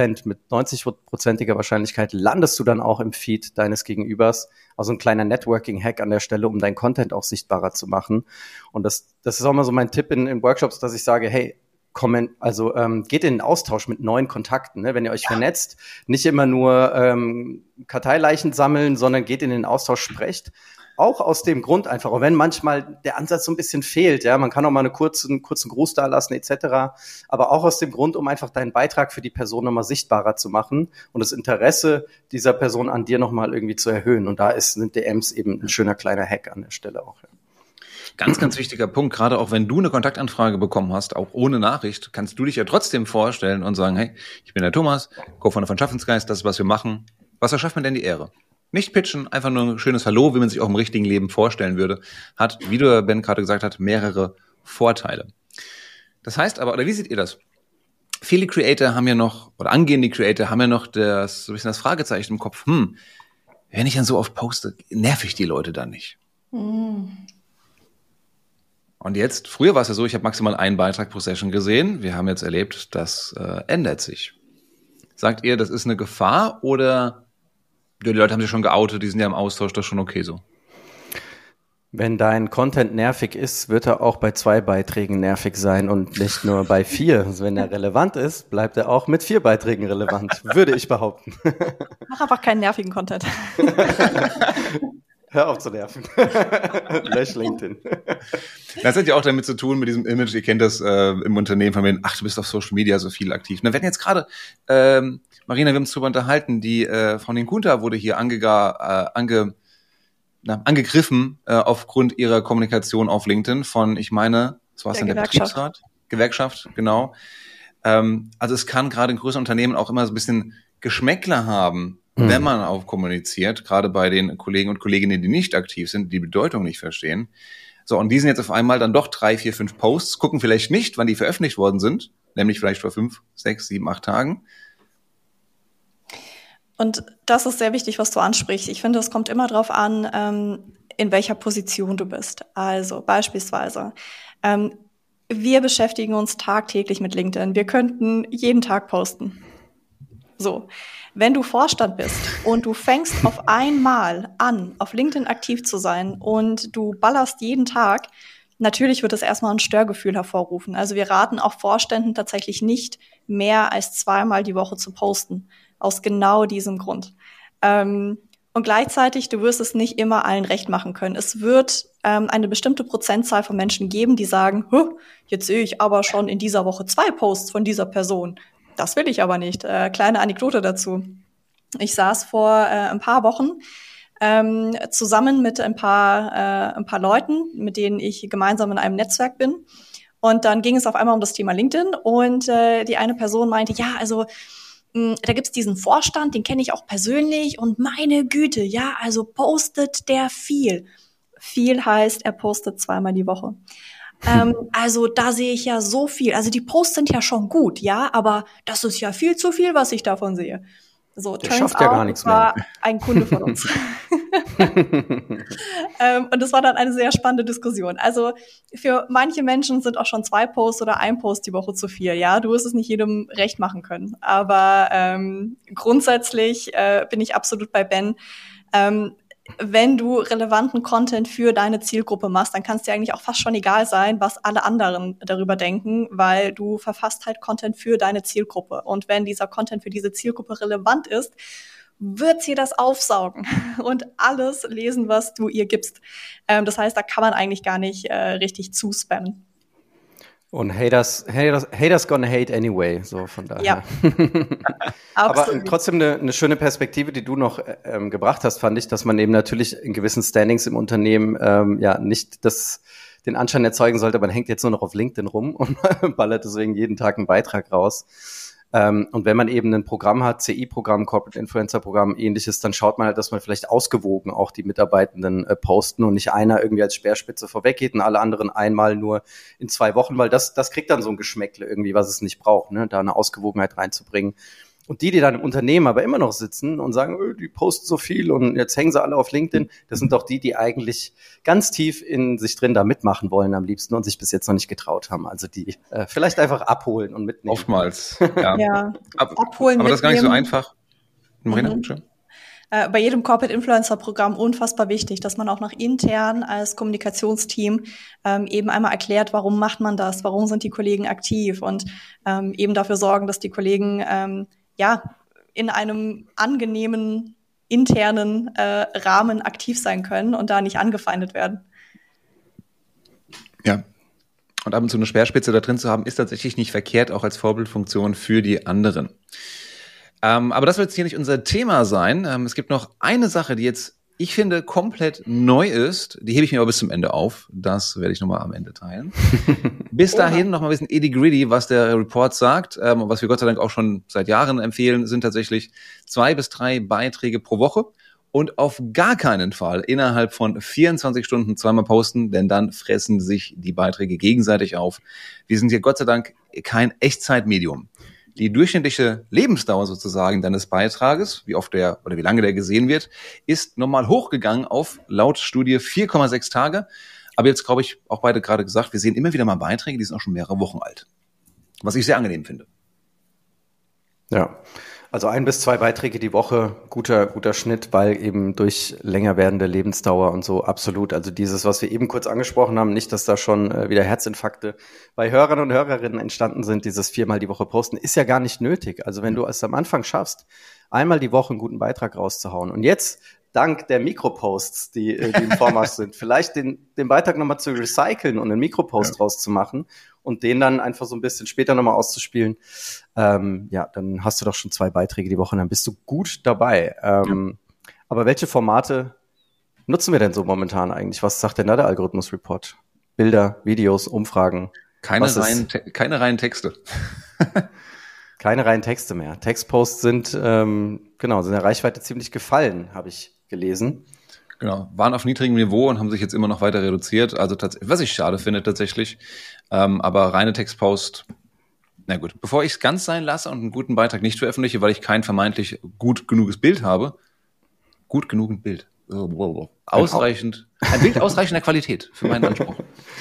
90%iger Wahrscheinlichkeit landest du dann auch im Feed deines Gegenübers. Also ein kleiner Networking-Hack an der Stelle, um dein Content auch sichtbarer zu machen. Und das ist auch mal so mein Tipp in Workshops, dass ich sage, hey, geht in den Austausch mit neuen Kontakten. Ne? Wenn ihr euch vernetzt, nicht immer nur Karteileichen sammeln, sondern geht in den Austausch, sprecht. Auch aus dem Grund einfach, auch wenn manchmal der Ansatz so ein bisschen fehlt, ja, man kann auch mal einen kurzen Gruß da lassen etc., aber auch aus dem Grund, um einfach deinen Beitrag für die Person nochmal sichtbarer zu machen und das Interesse dieser Person an dir nochmal irgendwie zu erhöhen. Und da sind DMs eben ein schöner kleiner Hack an der Stelle auch. Ja. Ganz, ganz wichtiger Punkt, gerade auch wenn du eine Kontaktanfrage bekommen hast, auch ohne Nachricht, kannst du dich ja trotzdem vorstellen und sagen, hey, ich bin der Thomas, Co-Founder von Schaffensgeist, das ist, was wir machen. Was verschafft mir denn die Ehre? Nicht pitchen, einfach nur ein schönes Hallo, wie man sich auch im richtigen Leben vorstellen würde, hat, wie der Ben gerade gesagt hat, mehrere Vorteile. Das heißt aber, oder wie seht ihr das? Viele Creator haben ja noch, oder angehende Creator haben ja noch so ein bisschen das Fragezeichen im Kopf, wenn ich dann so oft poste, nerv ich die Leute dann nicht? Und jetzt, früher war es ja so, ich habe maximal einen Beitrag pro Session gesehen. Wir haben jetzt erlebt, das ändert sich. Sagt ihr, das ist eine Gefahr oder die Leute haben sich schon geoutet, die sind ja im Austausch, das ist schon okay so? Wenn dein Content nervig ist, wird er auch bei 2 Beiträgen nervig sein und nicht nur bei 4. Also wenn er relevant ist, bleibt er auch mit 4 Beiträgen relevant, würde ich behaupten. Mach einfach keinen nervigen Content. Hör auf zu nerven. Lösch LinkedIn. Das hat ja auch damit zu tun, mit diesem Image, ihr kennt das im Unternehmen von mir, du bist auf Social Media so viel aktiv. Und wir werden jetzt gerade, Marina, wir haben uns darüber unterhalten, die von den Kunta wurde hier angegriffen aufgrund ihrer Kommunikation auf LinkedIn von, ich meine, was war es denn, der Betriebsrat? Gewerkschaft, genau. Also es kann gerade in größeren Unternehmen auch immer so ein bisschen Geschmäckler haben, wenn man auch kommuniziert, gerade bei den Kollegen und Kolleginnen, die nicht aktiv sind, die Bedeutung nicht verstehen. So, und die sind jetzt auf einmal dann doch 3, 4, 5 Posts, gucken vielleicht nicht, wann die veröffentlicht worden sind, nämlich vielleicht vor 5, 6, 7, 8 Tagen. Und das ist sehr wichtig, was du ansprichst. Ich finde, es kommt immer darauf an, in welcher Position du bist. Also beispielsweise, wir beschäftigen uns tagtäglich mit LinkedIn. Wir könnten jeden Tag posten. So, wenn du Vorstand bist und du fängst auf einmal an, auf LinkedIn aktiv zu sein und du ballerst jeden Tag, natürlich wird es erstmal ein Störgefühl hervorrufen. Also wir raten auch Vorständen tatsächlich nicht, mehr als 2-mal die Woche zu posten. Aus genau diesem Grund. Und gleichzeitig, du wirst es nicht immer allen recht machen können. Es wird eine bestimmte Prozentzahl von Menschen geben, die sagen, jetzt sehe ich aber schon in dieser Woche 2 Posts von dieser Person. Das will ich aber nicht. Kleine Anekdote dazu. Ich saß vor ein paar Wochen zusammen mit ein paar Leuten, mit denen ich gemeinsam in einem Netzwerk bin. Und dann ging es auf einmal um das Thema LinkedIn. Und die eine Person meinte, ja, also da gibt's diesen Vorstand, den kenne ich auch persönlich. Und meine Güte, ja, also postet der viel. Viel heißt, er postet 2-mal die Woche. Also da sehe ich ja so viel. Also die Posts sind ja schon gut, ja, aber das ist ja viel zu viel, was ich davon sehe. So, der schafft ja gar nichts mehr. Ein Kunde von uns. Und das war dann eine sehr spannende Diskussion. Also für manche Menschen sind auch schon 2 Posts oder 1 Post die Woche zu viel. Ja, du wirst es nicht jedem recht machen können. Aber grundsätzlich bin ich absolut bei Ben. Wenn du relevanten Content für deine Zielgruppe machst, dann kann es dir eigentlich auch fast schon egal sein, was alle anderen darüber denken, weil du verfasst halt Content für deine Zielgruppe. Und wenn dieser Content für diese Zielgruppe relevant ist, wird sie das aufsaugen und alles lesen, was du ihr gibst. Das heißt, da kann man eigentlich gar nicht richtig zuspammen. Und Haters gonna hate anyway, so von daher. Ja. Aber trotzdem eine schöne Perspektive, die du noch gebracht hast, fand ich, dass man eben natürlich in gewissen Standings im Unternehmen nicht den Anschein erzeugen sollte, man hängt jetzt nur noch auf LinkedIn rum und ballert deswegen jeden Tag einen Beitrag raus. Und wenn man eben ein Programm hat, CI-Programm, Corporate Influencer-Programm, ähnliches, dann schaut man halt, dass man vielleicht ausgewogen auch die Mitarbeitenden posten und nicht einer irgendwie als Speerspitze vorweggeht und alle anderen einmal nur in 2 Wochen, weil das kriegt dann so ein Geschmäckle irgendwie, was es nicht braucht, ne, da eine Ausgewogenheit reinzubringen. Und die dann im Unternehmen aber immer noch sitzen und sagen, die posten so viel und jetzt hängen sie alle auf LinkedIn, das sind doch die eigentlich ganz tief in sich drin da mitmachen wollen am liebsten und sich bis jetzt noch nicht getraut haben. Also die vielleicht einfach abholen und mitnehmen. Oftmals, ja. Ja, abholen, aber das ist gar nicht so einfach. Marina, bitte. Bei jedem Corporate Influencer Programm unfassbar wichtig, dass man auch nach intern als Kommunikationsteam eben einmal erklärt, warum macht man das, warum sind die Kollegen aktiv und eben dafür sorgen, dass die Kollegen in einem angenehmen internen Rahmen aktiv sein können und da nicht angefeindet werden. Ja. Und ab und zu eine Speerspitze da drin zu haben, ist tatsächlich nicht verkehrt, auch als Vorbildfunktion für die anderen. Aber das wird jetzt hier nicht unser Thema sein. Es gibt noch eine Sache, die jetzt, ich finde, komplett neu ist. Die hebe ich mir aber bis zum Ende auf. Das werde ich nochmal am Ende teilen. Bis dahin noch mal ein bisschen itty-gritty, was der Report sagt. Und was wir Gott sei Dank auch schon seit Jahren empfehlen, sind tatsächlich 2 bis 3 Beiträge pro Woche. und auf gar keinen Fall innerhalb von 24 Stunden zweimal posten, denn dann fressen sich die Beiträge gegenseitig auf. Wir sind hier Gott sei Dank kein Echtzeitmedium. Die durchschnittliche Lebensdauer sozusagen deines Beitrages, wie oft der oder wie lange der gesehen wird, ist normal hochgegangen auf laut Studie 4,6 Tage. Aber jetzt, glaube ich, auch beide gerade gesagt, wir sehen immer wieder mal Beiträge, die sind auch schon mehrere Wochen alt. Was ich sehr angenehm finde. Ja, also 1 bis 2 Beiträge die Woche, guter Schnitt, weil eben durch länger werdende Lebensdauer und so absolut. Also dieses, was wir eben kurz angesprochen haben, nicht, dass da schon wieder Herzinfarkte bei Hörern und Hörerinnen entstanden sind, dieses 4-mal die Woche posten, ist ja gar nicht nötig. Also wenn du es am Anfang schaffst, einmal die Woche einen guten Beitrag rauszuhauen und jetzt dank der Mikroposts, die im Vormarsch sind, vielleicht den Beitrag nochmal zu recyceln und einen Mikropost draus zu machen und den dann einfach so ein bisschen später nochmal auszuspielen, dann hast du doch schon 2 Beiträge die Woche und dann bist du gut dabei. Aber welche Formate nutzen wir denn so momentan eigentlich? Was sagt denn da der Algorithmus-Report? Bilder, Videos, Umfragen? Keine reinen Texte. Keine reinen Texte mehr. Textposts sind in der Reichweite ziemlich gefallen, habe ich gelesen. Genau, waren auf niedrigem Niveau und haben sich jetzt immer noch weiter reduziert. Also was ich schade finde tatsächlich. Aber reine Textpost, na gut. Bevor ich es ganz sein lasse und einen guten Beitrag nicht veröffentliche, weil ich kein vermeintlich gut genuges Bild habe. Gut genug ein Bild. Ausreichend. Ein Bild ausreichender Qualität für meinen Anspruch.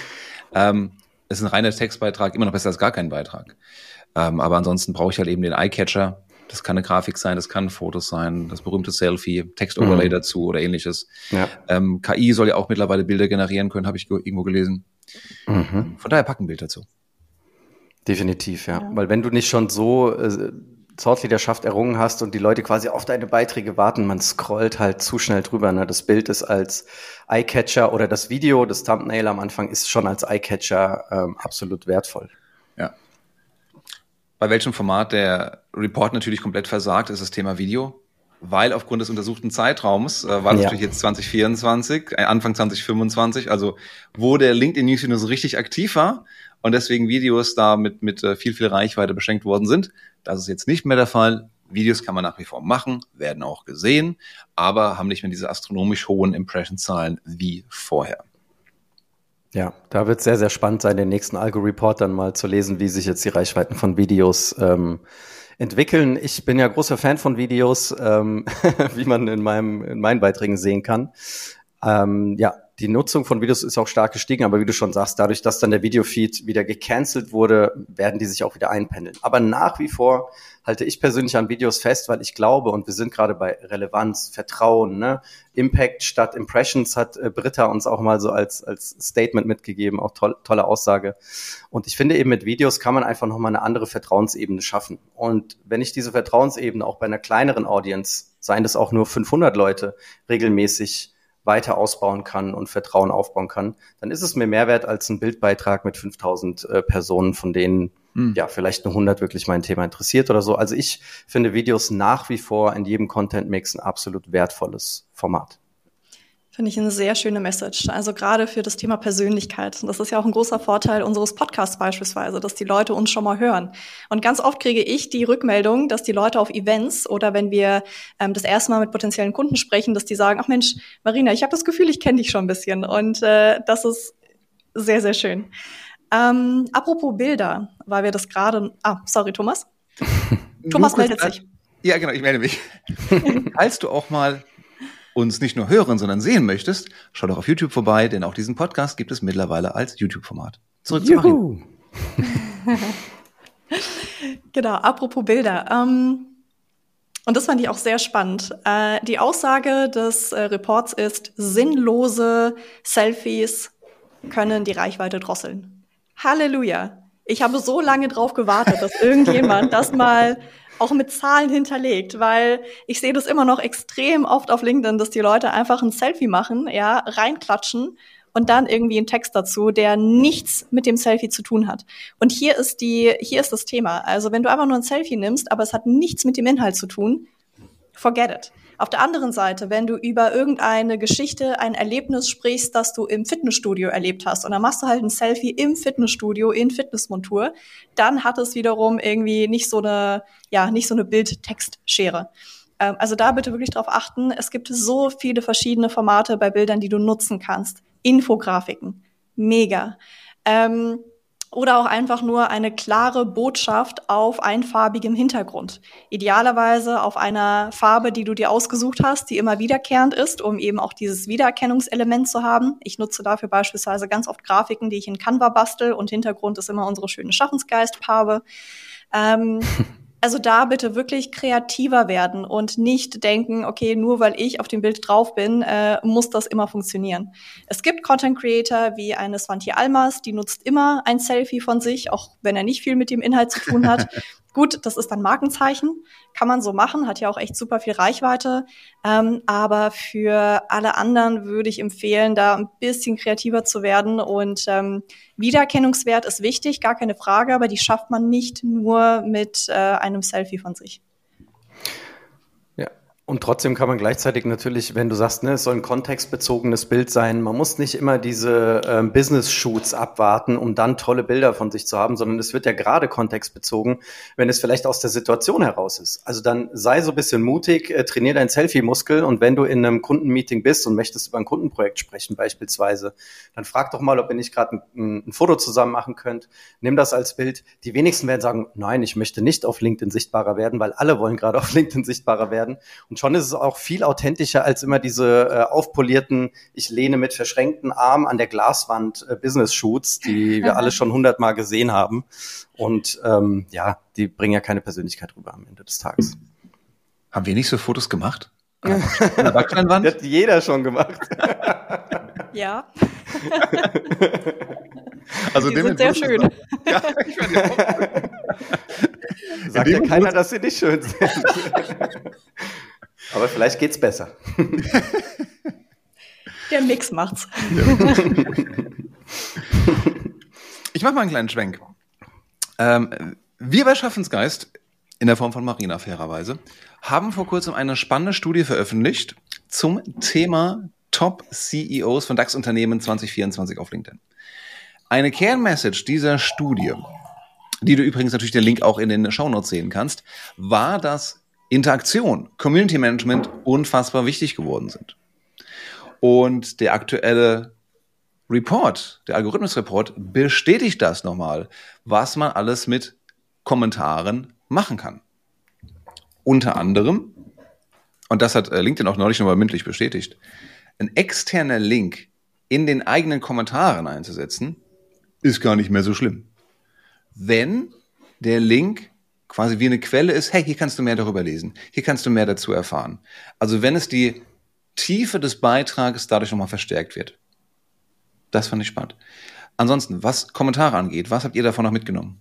Ist ein reiner Textbeitrag immer noch besser als gar kein Beitrag. Aber ansonsten brauche ich halt eben den Eyecatcher. Das kann eine Grafik sein, das kann Fotos sein, das berühmte Selfie, Textoverlay dazu oder ähnliches. Ja. KI soll ja auch mittlerweile Bilder generieren können, habe ich irgendwo gelesen. Von daher packen ein Bild dazu. Definitiv, ja. Weil wenn du nicht schon so Thought-Leaderschaft errungen hast und die Leute quasi auf deine Beiträge warten, man scrollt halt zu schnell drüber. Ne? Das Bild ist als Eyecatcher oder das Video, das Thumbnail am Anfang ist schon als Eyecatcher absolut wertvoll. Ja. Bei welchem Format der Report natürlich komplett versagt, ist das Thema Video, weil aufgrund des untersuchten Zeitraums war das natürlich jetzt 2024, Anfang 2025, also wo der LinkedIn News nur so richtig aktiv war und deswegen Videos da mit viel Reichweite beschränkt worden sind. Das ist jetzt nicht mehr der Fall. Videos kann man nach wie vor machen, werden auch gesehen, aber haben nicht mehr diese astronomisch hohen Impression-Zahlen wie vorher. Ja, da wird es sehr, sehr spannend sein, den nächsten Algo-Report dann mal zu lesen, wie sich jetzt die Reichweiten von Videos entwickeln. Ich bin ja großer Fan von Videos, wie man in meinen Beiträgen sehen kann. Die Nutzung von Videos ist auch stark gestiegen, aber wie du schon sagst, dadurch, dass dann der Videofeed wieder gecancelt wurde, werden die sich auch wieder einpendeln. Aber nach wie vor halte ich persönlich an Videos fest, weil ich glaube, und wir sind gerade bei Relevanz, Vertrauen, ne? Impact statt Impressions hat Britta uns auch mal so als Statement mitgegeben, auch tolle Aussage. Und ich finde eben, mit Videos kann man einfach nochmal eine andere Vertrauensebene schaffen. Und wenn ich diese Vertrauensebene auch bei einer kleineren Audience, seien das auch nur 500 Leute, regelmäßig weiter ausbauen kann und Vertrauen aufbauen kann, dann ist es mir mehr wert als ein Bildbeitrag mit 5000 Personen, von denen vielleicht nur 100 wirklich mein Thema interessiert oder so. Also ich finde Videos nach wie vor in jedem Content-Mix ein absolut wertvolles Format. Finde ich eine sehr schöne Message. Also gerade für das Thema Persönlichkeit. Das ist ja auch ein großer Vorteil unseres Podcasts beispielsweise, dass die Leute uns schon mal hören. Und ganz oft kriege ich die Rückmeldung, dass die Leute auf Events oder wenn wir das erste Mal mit potenziellen Kunden sprechen, dass die sagen, ach Mensch, Marina, ich habe das Gefühl, ich kenne dich schon ein bisschen. Und das ist sehr, sehr schön. Apropos Bilder, weil wir das gerade... sorry, Thomas. Thomas meldet sich. Ja, genau, ich melde mich. Als du auch mal uns nicht nur hören, sondern sehen möchtest, schau doch auf YouTube vorbei, denn auch diesen Podcast gibt es mittlerweile als YouTube-Format. Zurück zu Marina. Genau, apropos Bilder. Und das fand ich auch sehr spannend. Die Aussage des Reports ist, sinnlose Selfies können die Reichweite drosseln. Halleluja. Ich habe so lange drauf gewartet, dass irgendjemand das mal auch mit Zahlen hinterlegt, weil ich sehe das immer noch extrem oft auf LinkedIn, dass die Leute einfach ein Selfie machen, ja, reinklatschen und dann irgendwie einen Text dazu, der nichts mit dem Selfie zu tun hat. Und hier ist das Thema. Also wenn du einfach nur ein Selfie nimmst, aber es hat nichts mit dem Inhalt zu tun, forget it. Auf der anderen Seite, wenn du über irgendeine Geschichte, ein Erlebnis sprichst, das du im Fitnessstudio erlebt hast und dann machst du halt ein Selfie im Fitnessstudio in Fitnessmontur, dann hat es wiederum irgendwie nicht so eine Bild-Text-Schere. Also da bitte wirklich drauf achten. Es gibt so viele verschiedene Formate bei Bildern, die du nutzen kannst. Infografiken. Mega. Oder auch einfach nur eine klare Botschaft auf einfarbigem Hintergrund. Idealerweise auf einer Farbe, die du dir ausgesucht hast, die immer wiederkehrend ist, um eben auch dieses Wiedererkennungselement zu haben. Ich nutze dafür beispielsweise ganz oft Grafiken, die ich in Canva bastel, und Hintergrund ist immer unsere schöne Schaffensgeistfarbe. Also da bitte wirklich kreativer werden und nicht denken, okay, nur weil ich auf dem Bild drauf bin, muss das immer funktionieren. Es gibt Content Creator wie eine Svante Almas, die nutzt immer ein Selfie von sich, auch wenn er nicht viel mit dem Inhalt zu tun hat. Gut, das ist dann Markenzeichen, kann man so machen, hat ja auch echt super viel Reichweite. Aber für alle anderen würde ich empfehlen, da ein bisschen kreativer zu werden. Und Wiedererkennungswert ist wichtig, gar keine Frage, aber die schafft man nicht nur mit einem Selfie von sich. Und trotzdem kann man gleichzeitig natürlich, wenn du sagst, ne, es soll ein kontextbezogenes Bild sein, man muss nicht immer diese Business-Shoots abwarten, um dann tolle Bilder von sich zu haben, sondern es wird ja gerade kontextbezogen, wenn es vielleicht aus der Situation heraus ist. Also dann sei so ein bisschen mutig, trainier deinen Selfie-Muskel, und wenn du in einem Kundenmeeting bist und möchtest über ein Kundenprojekt sprechen beispielsweise, dann frag doch mal, ob ihr nicht gerade ein Foto zusammen machen könnt. Nimm das als Bild. Die wenigsten werden sagen, nein, ich möchte nicht auf LinkedIn sichtbarer werden, weil alle wollen gerade auf LinkedIn sichtbarer werden. Und schon ist es auch viel authentischer als immer diese aufpolierten, ich lehne mit verschränkten Armen an der Glaswand Business-Shoots, die wir alle schon 100-mal gesehen haben. Und die bringen ja keine Persönlichkeit rüber am Ende des Tages. Haben wir nicht so Fotos gemacht? An der Backsteinwand? Das hat jeder schon gemacht. Ja. Also die sind sehr schön. Ja, ich finde die auch. Sagt ja keiner, dass sie nicht schön sind. Aber vielleicht geht's besser. Der Mix macht's. Ich mache mal einen kleinen Schwenk. Wir bei Schaffensgeist, in der Form von Marina fairerweise, haben vor kurzem eine spannende Studie veröffentlicht zum Thema Top-CEOs von DAX-Unternehmen 2024 auf LinkedIn. Eine Kernmessage dieser Studie, die du übrigens natürlich den Link auch in den Shownotes sehen kannst, war, dass Interaktion, Community Management unfassbar wichtig geworden sind. Und der aktuelle Report, der Algorithmus-Report, bestätigt das nochmal, was man alles mit Kommentaren machen kann. Unter anderem, und das hat LinkedIn auch neulich nochmal mündlich bestätigt, ein externer Link in den eigenen Kommentaren einzusetzen, ist gar nicht mehr so schlimm. Wenn der Link quasi wie eine Quelle ist, hey, hier kannst du mehr darüber lesen, hier kannst du mehr dazu erfahren. Also wenn es die Tiefe des Beitrages dadurch nochmal verstärkt wird. Das fand ich spannend. Ansonsten, was Kommentare angeht, was habt ihr davon noch mitgenommen?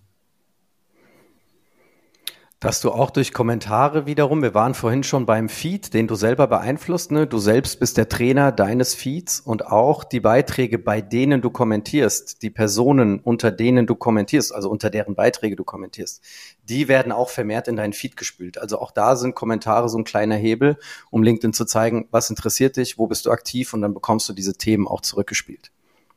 Dass du auch durch Kommentare wiederum, wir waren vorhin schon beim Feed, den du selber beeinflusst, ne? Du selbst bist der Trainer deines Feeds, und auch die Beiträge, bei denen du kommentierst, die Personen, unter denen du kommentierst, also unter deren Beiträge du kommentierst, die werden auch vermehrt in deinen Feed gespült. Also auch da sind Kommentare so ein kleiner Hebel, um LinkedIn zu zeigen, was interessiert dich, wo bist du aktiv, und dann bekommst du diese Themen auch zurückgespielt.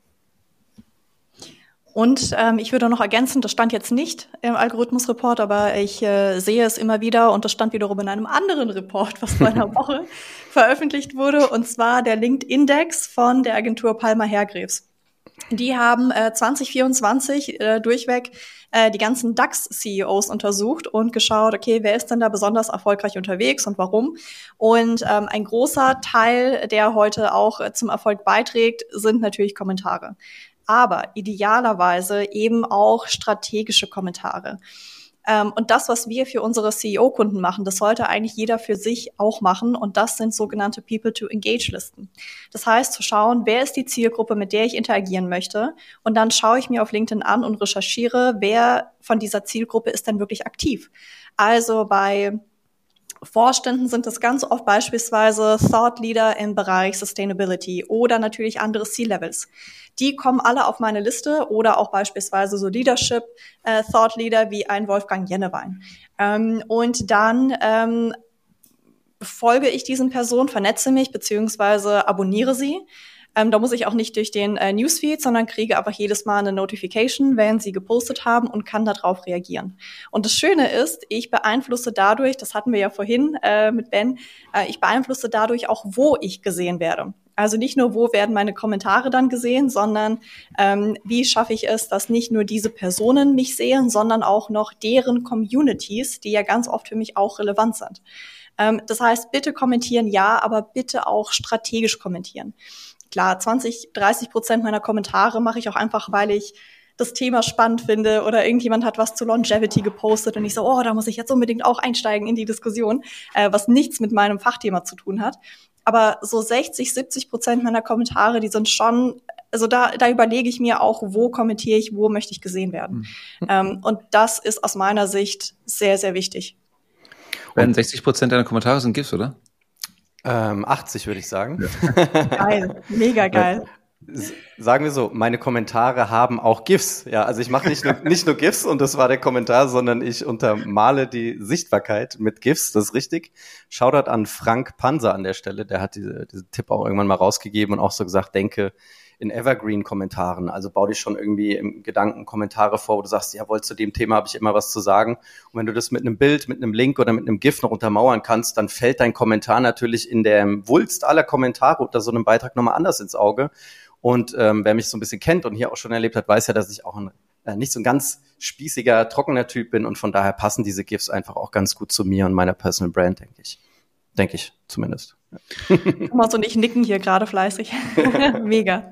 Und ich würde noch ergänzen, das stand jetzt nicht im Algorithmus-Report, aber ich sehe es immer wieder, und das stand wiederum in einem anderen Report, was vor einer Woche veröffentlicht wurde, und zwar der LinkedIn-Index von der Agentur Palmer Hergreaves. Die haben 2024 durchweg die ganzen DAX-CEOs untersucht und geschaut, okay, wer ist denn da besonders erfolgreich unterwegs und warum? Und ein großer Teil, der heute auch zum Erfolg beiträgt, sind natürlich Kommentare. Aber idealerweise eben auch strategische Kommentare. Und das, was wir für unsere CEO-Kunden machen, das sollte eigentlich jeder für sich auch machen. Und das sind sogenannte People-to-Engage-Listen. Das heißt, zu schauen, wer ist die Zielgruppe, mit der ich interagieren möchte. Und dann schaue ich mir auf LinkedIn an und recherchiere, wer von dieser Zielgruppe ist denn wirklich aktiv. Also bei Vorständen sind es ganz oft beispielsweise Thought Leader im Bereich Sustainability oder natürlich andere C-Levels. Die kommen alle auf meine Liste, oder auch beispielsweise so Leadership Thought Leader wie ein Wolfgang Jennewein. Und dann folge ich diesen Personen, vernetze mich beziehungsweise abonniere sie. Da muss ich auch nicht durch den Newsfeed, sondern kriege einfach jedes Mal eine Notification, wenn sie gepostet haben und kann darauf reagieren. Und das Schöne ist, ich beeinflusse dadurch, das hatten wir ja vorhin mit Ben, ich beeinflusse dadurch auch, wo ich gesehen werde. Also nicht nur, wo werden meine Kommentare dann gesehen, sondern wie schaffe ich es, dass nicht nur diese Personen mich sehen, sondern auch noch deren Communities, die ja ganz oft für mich auch relevant sind. Das heißt, bitte kommentieren, ja, aber bitte auch strategisch kommentieren. Klar, 20-30% meiner Kommentare mache ich auch einfach, weil ich das Thema spannend finde oder irgendjemand hat was zu Longevity gepostet und ich so, oh, da muss ich jetzt unbedingt auch einsteigen in die Diskussion, was nichts mit meinem Fachthema zu tun hat. Aber so 60-70% meiner Kommentare, die sind schon, also da überlege ich mir auch, wo kommentiere ich, wo möchte ich gesehen werden. Und das ist aus meiner Sicht sehr, sehr wichtig. Und 60% deiner Kommentare sind GIFs, oder? 80 würde ich sagen. Geil, mega geil. Sagen wir so, meine Kommentare haben auch GIFs. Ja, also ich mache nicht nur GIFs und das war der Kommentar, sondern ich untermale die Sichtbarkeit mit GIFs, das ist richtig. Shoutout an Frank Panzer an der Stelle, der hat diesen Tipp auch irgendwann mal rausgegeben und auch so gesagt, denke in Evergreen-Kommentaren. Also bau dich schon irgendwie im Gedanken Kommentare vor, wo du sagst, jawohl, zu dem Thema habe ich immer was zu sagen. Und wenn du das mit einem Bild, mit einem Link oder mit einem GIF noch untermauern kannst, dann fällt dein Kommentar natürlich in der Wulst aller Kommentare unter so einem Beitrag nochmal anders ins Auge. Und wer mich so ein bisschen kennt und hier auch schon erlebt hat, weiß ja, dass ich auch nicht so ein ganz spießiger, trockener Typ bin. Und von daher passen diese GIFs einfach auch ganz gut zu mir und meiner Personal Brand, denke ich. Denke ich zumindest. Thomas und ich nicken hier gerade fleißig. Mega.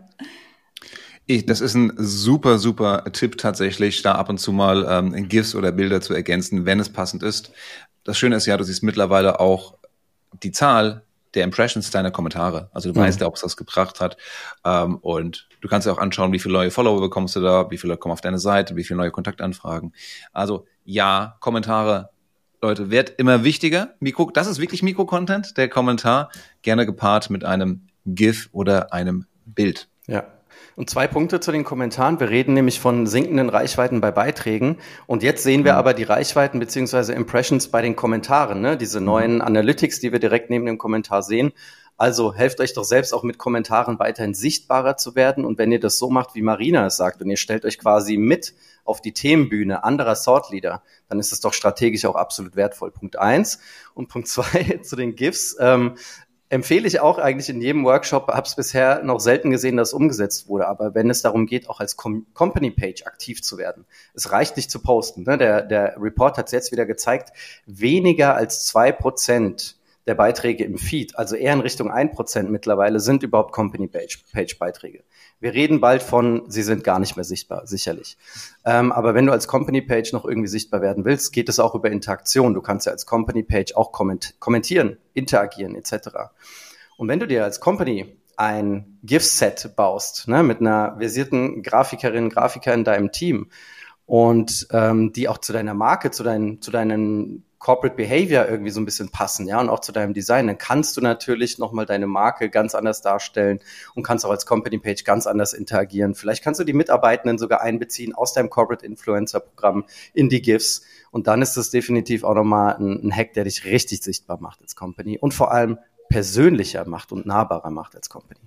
Das ist ein super, super Tipp tatsächlich, da ab und zu mal GIFs oder Bilder zu ergänzen, wenn es passend ist. Das Schöne ist ja, du siehst mittlerweile auch die Zahl der Impressions deiner Kommentare. Also du weißt ja, ob es das gebracht hat. Und du kannst ja auch anschauen, wie viele neue Follower bekommst du da, wie viele kommen auf deine Seite, wie viele neue Kontaktanfragen. Also ja, Kommentare, Leute, wird immer wichtiger. Das ist wirklich Mikro-Content, der Kommentar, gerne gepaart mit einem GIF oder einem Bild. Ja. Und 2 Punkte zu den Kommentaren. Wir reden nämlich von sinkenden Reichweiten bei Beiträgen. Und jetzt sehen wir aber die Reichweiten bzw. Impressions bei den Kommentaren, ne? Diese neuen Analytics, die wir direkt neben dem Kommentar sehen. Also helft euch doch selbst auch mit Kommentaren weiterhin sichtbarer zu werden. Und wenn ihr das so macht, wie Marina es sagt, und ihr stellt euch quasi mit auf die Themenbühne anderer Thought Leader, dann ist es doch strategisch auch absolut wertvoll. Punkt 1. Und Punkt 2 zu den GIFs. Empfehle ich auch eigentlich in jedem Workshop, habe es bisher noch selten gesehen, dass es umgesetzt wurde, aber wenn es darum geht, auch als Company-Page aktiv zu werden, es reicht nicht zu posten. Ne? Der Report hat es jetzt wieder gezeigt, weniger als 2% der Beiträge im Feed, also eher in Richtung 1% mittlerweile, sind überhaupt Company-Page-Beiträge. Wir reden bald von, sie sind gar nicht mehr sichtbar, sicherlich. Aber wenn du als Company-Page noch irgendwie sichtbar werden willst, geht es auch über Interaktion. Du kannst ja als Company-Page auch kommentieren, interagieren etc. Und wenn du dir als Company ein GIF-Set baust, ne, mit einer versierten Grafikerin, Grafiker in deinem Team und die auch zu deiner Marke, zu deinen Corporate Behavior irgendwie so ein bisschen passen, ja, und auch zu deinem Design, dann kannst du natürlich nochmal deine Marke ganz anders darstellen und kannst auch als Company Page ganz anders interagieren. Vielleicht kannst du die Mitarbeitenden sogar einbeziehen aus deinem Corporate Influencer Programm in die GIFs und dann ist das definitiv auch nochmal ein Hack, der dich richtig sichtbar macht als Company und vor allem persönlicher macht und nahbarer macht als Company.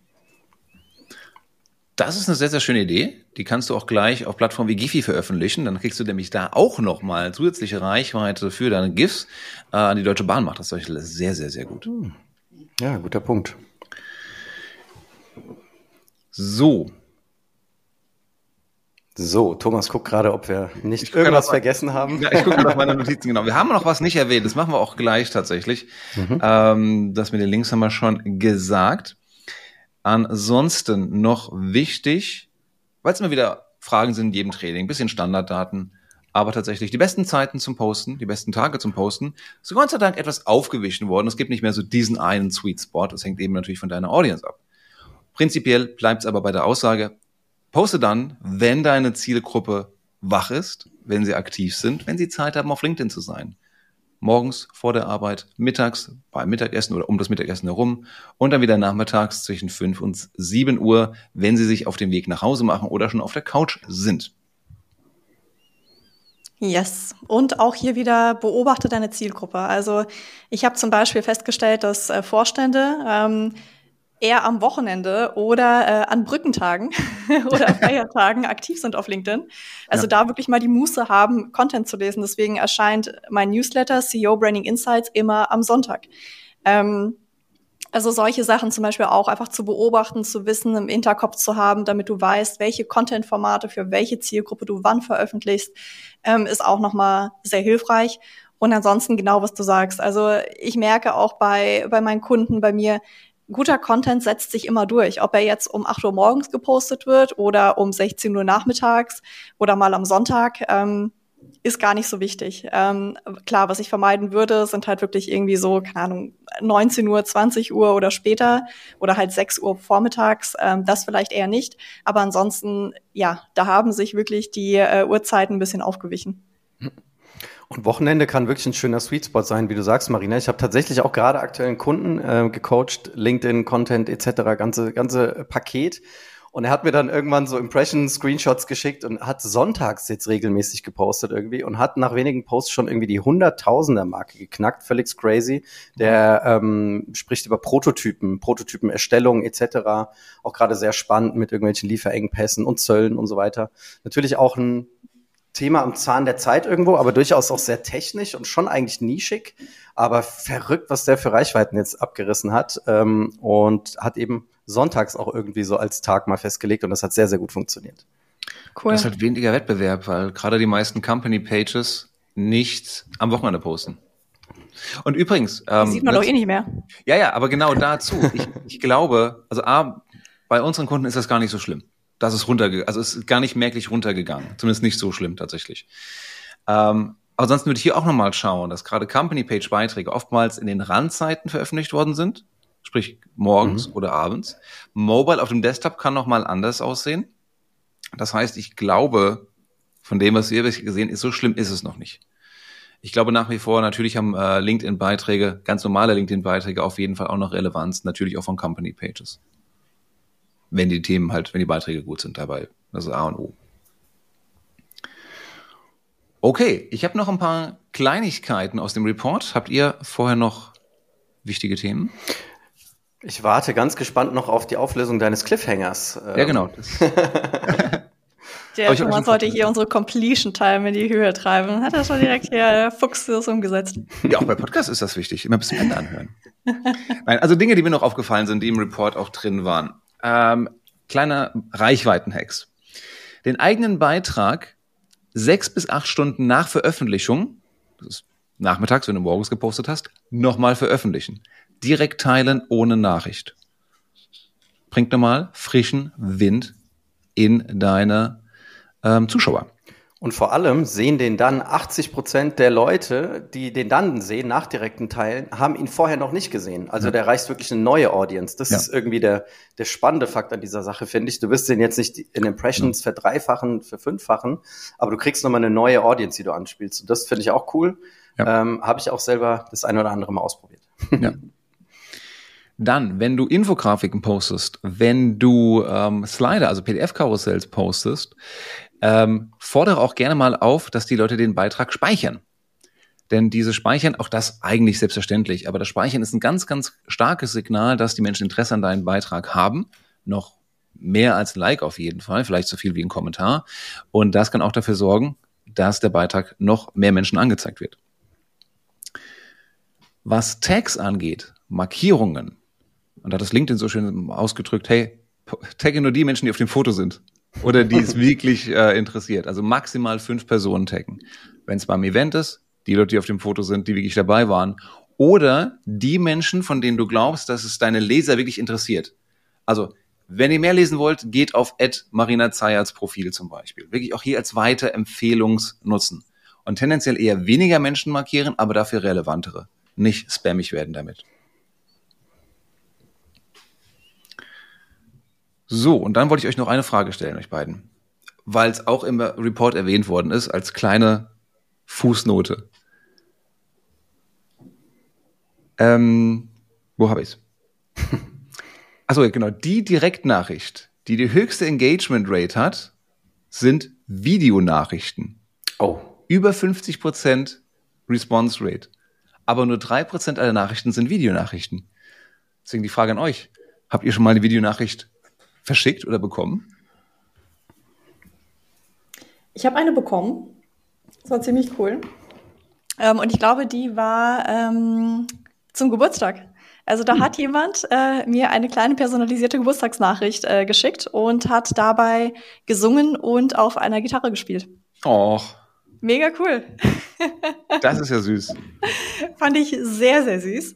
Das ist eine sehr, sehr schöne Idee. Die kannst du auch gleich auf Plattformen wie Giphy veröffentlichen. Dann kriegst du nämlich da auch nochmal zusätzliche Reichweite für deine GIFs. Die Deutsche Bahn macht das sehr, sehr, sehr gut. Ja, guter Punkt. So, Thomas guckt gerade, ob wir nicht irgendwas vergessen haben. Ja, ich gucke auf meine Notizen, genau. Wir haben noch was nicht erwähnt. Das machen wir auch gleich tatsächlich. Das mit den Links haben wir schon gesagt. Ansonsten noch wichtig, weil es immer wieder Fragen sind in jedem Training, bisschen Standarddaten, aber tatsächlich die besten Zeiten zum Posten, die besten Tage zum Posten, ist Gott sei Dank etwas aufgewichen worden. Es gibt nicht mehr so diesen einen Sweet Spot, das hängt eben natürlich von deiner Audience ab. Prinzipiell bleibt es aber bei der Aussage, poste dann, wenn deine Zielgruppe wach ist, wenn sie aktiv sind, wenn sie Zeit haben, auf LinkedIn zu sein. Morgens vor der Arbeit, mittags beim Mittagessen oder um das Mittagessen herum und dann wieder nachmittags zwischen 5 und 7 Uhr, wenn sie sich auf den Weg nach Hause machen oder schon auf der Couch sind. Yes. Und auch hier wieder beobachte deine Zielgruppe. Also ich habe zum Beispiel festgestellt, dass Vorstände eher am Wochenende oder an Brückentagen oder Feiertagen aktiv sind auf LinkedIn. Also da wirklich mal die Muße haben, Content zu lesen. Deswegen erscheint mein Newsletter CEO Branding Insights immer am Sonntag. Also solche Sachen zum Beispiel auch einfach zu beobachten, zu wissen, im Hinterkopf zu haben, damit du weißt, welche Content-Formate für welche Zielgruppe du wann veröffentlichst, ist auch nochmal sehr hilfreich. Und ansonsten genau, was du sagst. Also ich merke auch bei meinen Kunden, bei mir, guter Content setzt sich immer durch. Ob er jetzt um 8 Uhr morgens gepostet wird oder um 16 Uhr nachmittags oder mal am Sonntag, ist gar nicht so wichtig. Klar, was ich vermeiden würde, sind halt wirklich irgendwie so, keine Ahnung, 19 Uhr, 20 Uhr oder später oder halt 6 Uhr vormittags. Das vielleicht eher nicht. Aber ansonsten, ja, da haben sich wirklich die Uhrzeiten ein bisschen aufgewichen. Und Wochenende kann wirklich ein schöner Sweet Spot sein, wie du sagst, Marina. Ich habe tatsächlich auch gerade aktuellen Kunden gecoacht, LinkedIn, Content etc., ganze Paket. Und er hat mir dann irgendwann so Impression-Screenshots geschickt und hat sonntags jetzt regelmäßig gepostet irgendwie und hat nach wenigen Posts schon irgendwie die 100.000er-Marke geknackt. Völlig crazy. Der spricht über Prototypenerstellung etc. Auch gerade sehr spannend mit irgendwelchen Lieferengpässen und Zöllen und so weiter. Natürlich auch ein Thema am Zahn der Zeit irgendwo, aber durchaus auch sehr technisch und schon eigentlich nischig, aber verrückt, was der für Reichweiten jetzt abgerissen hat und hat eben sonntags auch irgendwie so als Tag mal festgelegt und das hat sehr, sehr gut funktioniert. Cool. Das ist halt weniger Wettbewerb, weil gerade die meisten Company-Pages nicht am Wochenende posten. Und übrigens... die sieht man doch eh nicht mehr. Ja, aber genau dazu. Ich glaube, also bei unseren Kunden ist das gar nicht so schlimm. Das ist es ist gar nicht merklich runtergegangen. Zumindest nicht so schlimm tatsächlich. Aber ansonsten würde ich hier auch nochmal schauen, dass gerade Company-Page-Beiträge oftmals in den Randzeiten veröffentlicht worden sind. Sprich morgens oder abends. Mobile auf dem Desktop kann nochmal anders aussehen. Das heißt, ich glaube, von dem, was wir gesehen ist, so schlimm ist es noch nicht. Ich glaube nach wie vor, natürlich haben LinkedIn-Beiträge, ganz normale LinkedIn-Beiträge auf jeden Fall auch noch Relevanz, natürlich auch von Company-Pages. Wenn die Beiträge gut sind dabei. Das ist A und O. Okay, ich habe noch ein paar Kleinigkeiten aus dem Report. Habt ihr vorher noch wichtige Themen? Ich warte ganz gespannt noch auf die Auflösung deines Cliffhangers. Ja, genau. Der Thomas sollte hier unsere Completion-Time in die Höhe treiben. Hat er schon direkt hier Fuchs das umgesetzt. Ja, auch bei Podcasts ist das wichtig. Immer bis zum Ende anhören. Nein, also Dinge, die mir noch aufgefallen sind, die im Report auch drin waren. Kleiner Reichweiten-Hacks. Den eigenen Beitrag 6 bis 8 Stunden nach Veröffentlichung, das ist nachmittags, wenn du morgens gepostet hast, nochmal veröffentlichen. Direkt teilen, ohne Nachricht. Bringt nochmal frischen Wind in deine Zuschauer. Und vor allem sehen den dann 80% der Leute, die den dann sehen, nach direkten Teilen, haben ihn vorher noch nicht gesehen. Also der erreicht wirklich eine neue Audience. Das ist irgendwie der spannende Fakt an dieser Sache, finde ich. Du wirst den jetzt nicht in Impressions verdreifachen, verfünffachen, aber du kriegst nochmal eine neue Audience, die du anspielst. Und das finde ich auch cool. Ja. Habe ich auch selber das eine oder andere mal ausprobiert. Ja. Dann, wenn du Infografiken postest, wenn du Slider, also PDF-Karussells postest, fordere auch gerne mal auf, dass die Leute den Beitrag speichern. Denn diese Speichern, auch das eigentlich selbstverständlich, aber das Speichern ist ein ganz, ganz starkes Signal, dass die Menschen Interesse an deinem Beitrag haben. Noch mehr als ein Like auf jeden Fall, vielleicht so viel wie ein Kommentar. Und das kann auch dafür sorgen, dass der Beitrag noch mehr Menschen angezeigt wird. Was Tags angeht, Markierungen, und da hat das LinkedIn so schön ausgedrückt, hey, tagge nur die Menschen, die auf dem Foto sind. Oder die es wirklich interessiert. Also maximal 5 Personen taggen. Wenn es beim Event ist, die Leute, die auf dem Foto sind, die wirklich dabei waren. Oder die Menschen, von denen du glaubst, dass es deine Leser wirklich interessiert. Also, wenn ihr mehr lesen wollt, geht auf @Marina-Zayats Profil zum Beispiel. Wirklich auch hier als Weiterempfehlungsnutzen. Und tendenziell eher weniger Menschen markieren, aber dafür relevantere. Nicht spammig werden damit. So, und dann wollte ich euch noch eine Frage stellen, euch beiden. Weil es auch im Report erwähnt worden ist, als kleine Fußnote. Wo habe ich's? Achso, genau. Die Direktnachricht, die die höchste Engagement Rate hat, sind Videonachrichten. Oh. Über 50% Response Rate. Aber nur 3% aller Nachrichten sind Videonachrichten. Deswegen die Frage an euch. Habt ihr schon mal eine Videonachricht verschickt oder bekommen? Ich habe eine bekommen. Das war ziemlich cool. Und ich glaube, die war zum Geburtstag. Also da hat jemand mir eine kleine personalisierte Geburtstagsnachricht geschickt und hat dabei gesungen und auf einer Gitarre gespielt. Och, Mega cool. das ist ja süß. Fand ich sehr, sehr süß.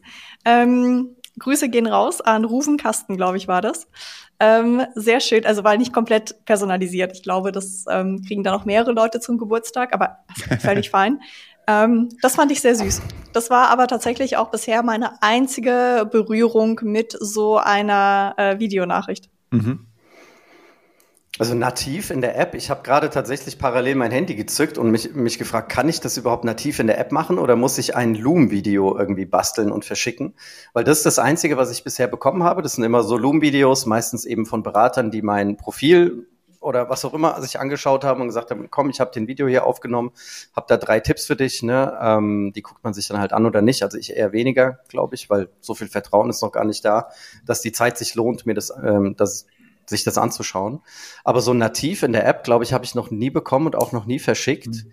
Grüße gehen raus an Ruvenkasten, glaube ich, war das. Sehr schön, also war nicht komplett personalisiert. Ich glaube, das kriegen dann auch mehrere Leute zum Geburtstag, aber völlig fein. Das fand ich sehr süß. Das war aber tatsächlich auch bisher meine einzige Berührung mit so einer Videonachricht. Mhm. Also nativ in der App. Ich habe gerade tatsächlich parallel mein Handy gezückt und mich gefragt, kann ich das überhaupt nativ in der App machen oder muss ich ein Loom-Video irgendwie basteln und verschicken? Weil das ist das Einzige, was ich bisher bekommen habe. Das sind immer so Loom-Videos, meistens eben von Beratern, die mein Profil oder was auch immer sich angeschaut haben und gesagt haben, komm, ich habe den Video hier aufgenommen, habe da 3 Tipps für dich, ne? Die guckt man sich dann halt an oder nicht. Also ich eher weniger, glaube ich, weil so viel Vertrauen ist noch gar nicht da, dass die Zeit sich lohnt, mir sich das anzuschauen. Aber so nativ in der App, glaube ich, habe ich noch nie bekommen und auch noch nie verschickt.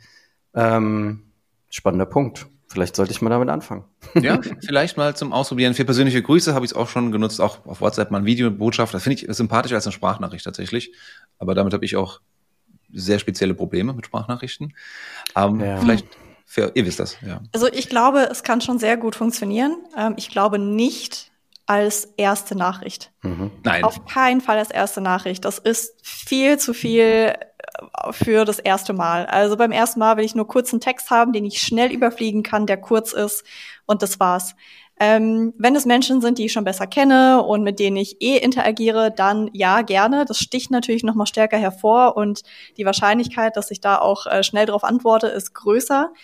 Spannender Punkt. Vielleicht sollte ich mal damit anfangen. Ja, vielleicht mal zum Ausprobieren. Für persönliche Grüße habe ich es auch schon genutzt, auch auf WhatsApp mal ein Videobotschaft. Das finde ich sympathischer als eine Sprachnachricht tatsächlich. Aber damit habe ich auch sehr spezielle Probleme mit Sprachnachrichten. Vielleicht, ihr wisst das, ja. Also ich glaube, es kann schon sehr gut funktionieren. Ich glaube nicht als erste Nachricht. Nein. Auf keinen Fall als erste Nachricht. Das ist viel zu viel für das erste Mal. Also beim ersten Mal will ich nur kurz einen Text haben, den ich schnell überfliegen kann, der kurz ist und das war's. Wenn es Menschen sind, die ich schon besser kenne und mit denen ich interagiere, dann ja, gerne. Das sticht natürlich noch mal stärker hervor und die Wahrscheinlichkeit, dass ich da auch schnell drauf antworte, ist größer.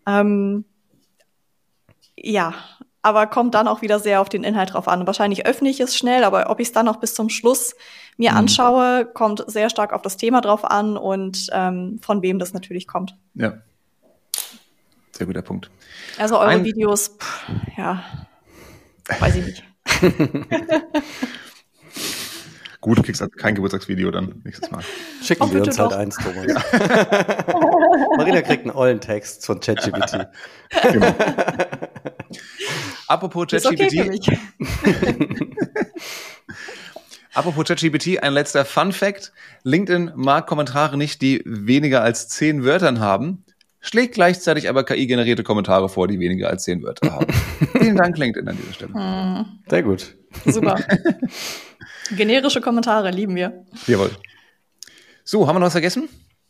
Ja, aber kommt dann auch wieder sehr auf den Inhalt drauf an. Wahrscheinlich öffne ich es schnell, aber ob ich es dann noch bis zum Schluss mir anschaue, kommt sehr stark auf das Thema drauf an und von wem das natürlich kommt. Ja, sehr guter Punkt. Also eure Videos, weiß ich nicht. Gut, du kriegst halt kein Geburtstagsvideo dann nächstes Mal. Schicken wir uns halt eins, Thomas. Ja. Marina kriegt einen ollen Text von ChatGPT. Genau. Apropos ChatGPT. Okay Apropos ChatGPT, ein letzter Fun-Fact. LinkedIn mag Kommentare nicht, die weniger als 10 Wörtern haben, schlägt gleichzeitig aber KI-generierte Kommentare vor, die weniger als 10 Wörter haben. Vielen Dank, LinkedIn, an dieser Stelle. Sehr gut. Super. Generische Kommentare lieben wir. Jawohl. So, haben wir noch was vergessen?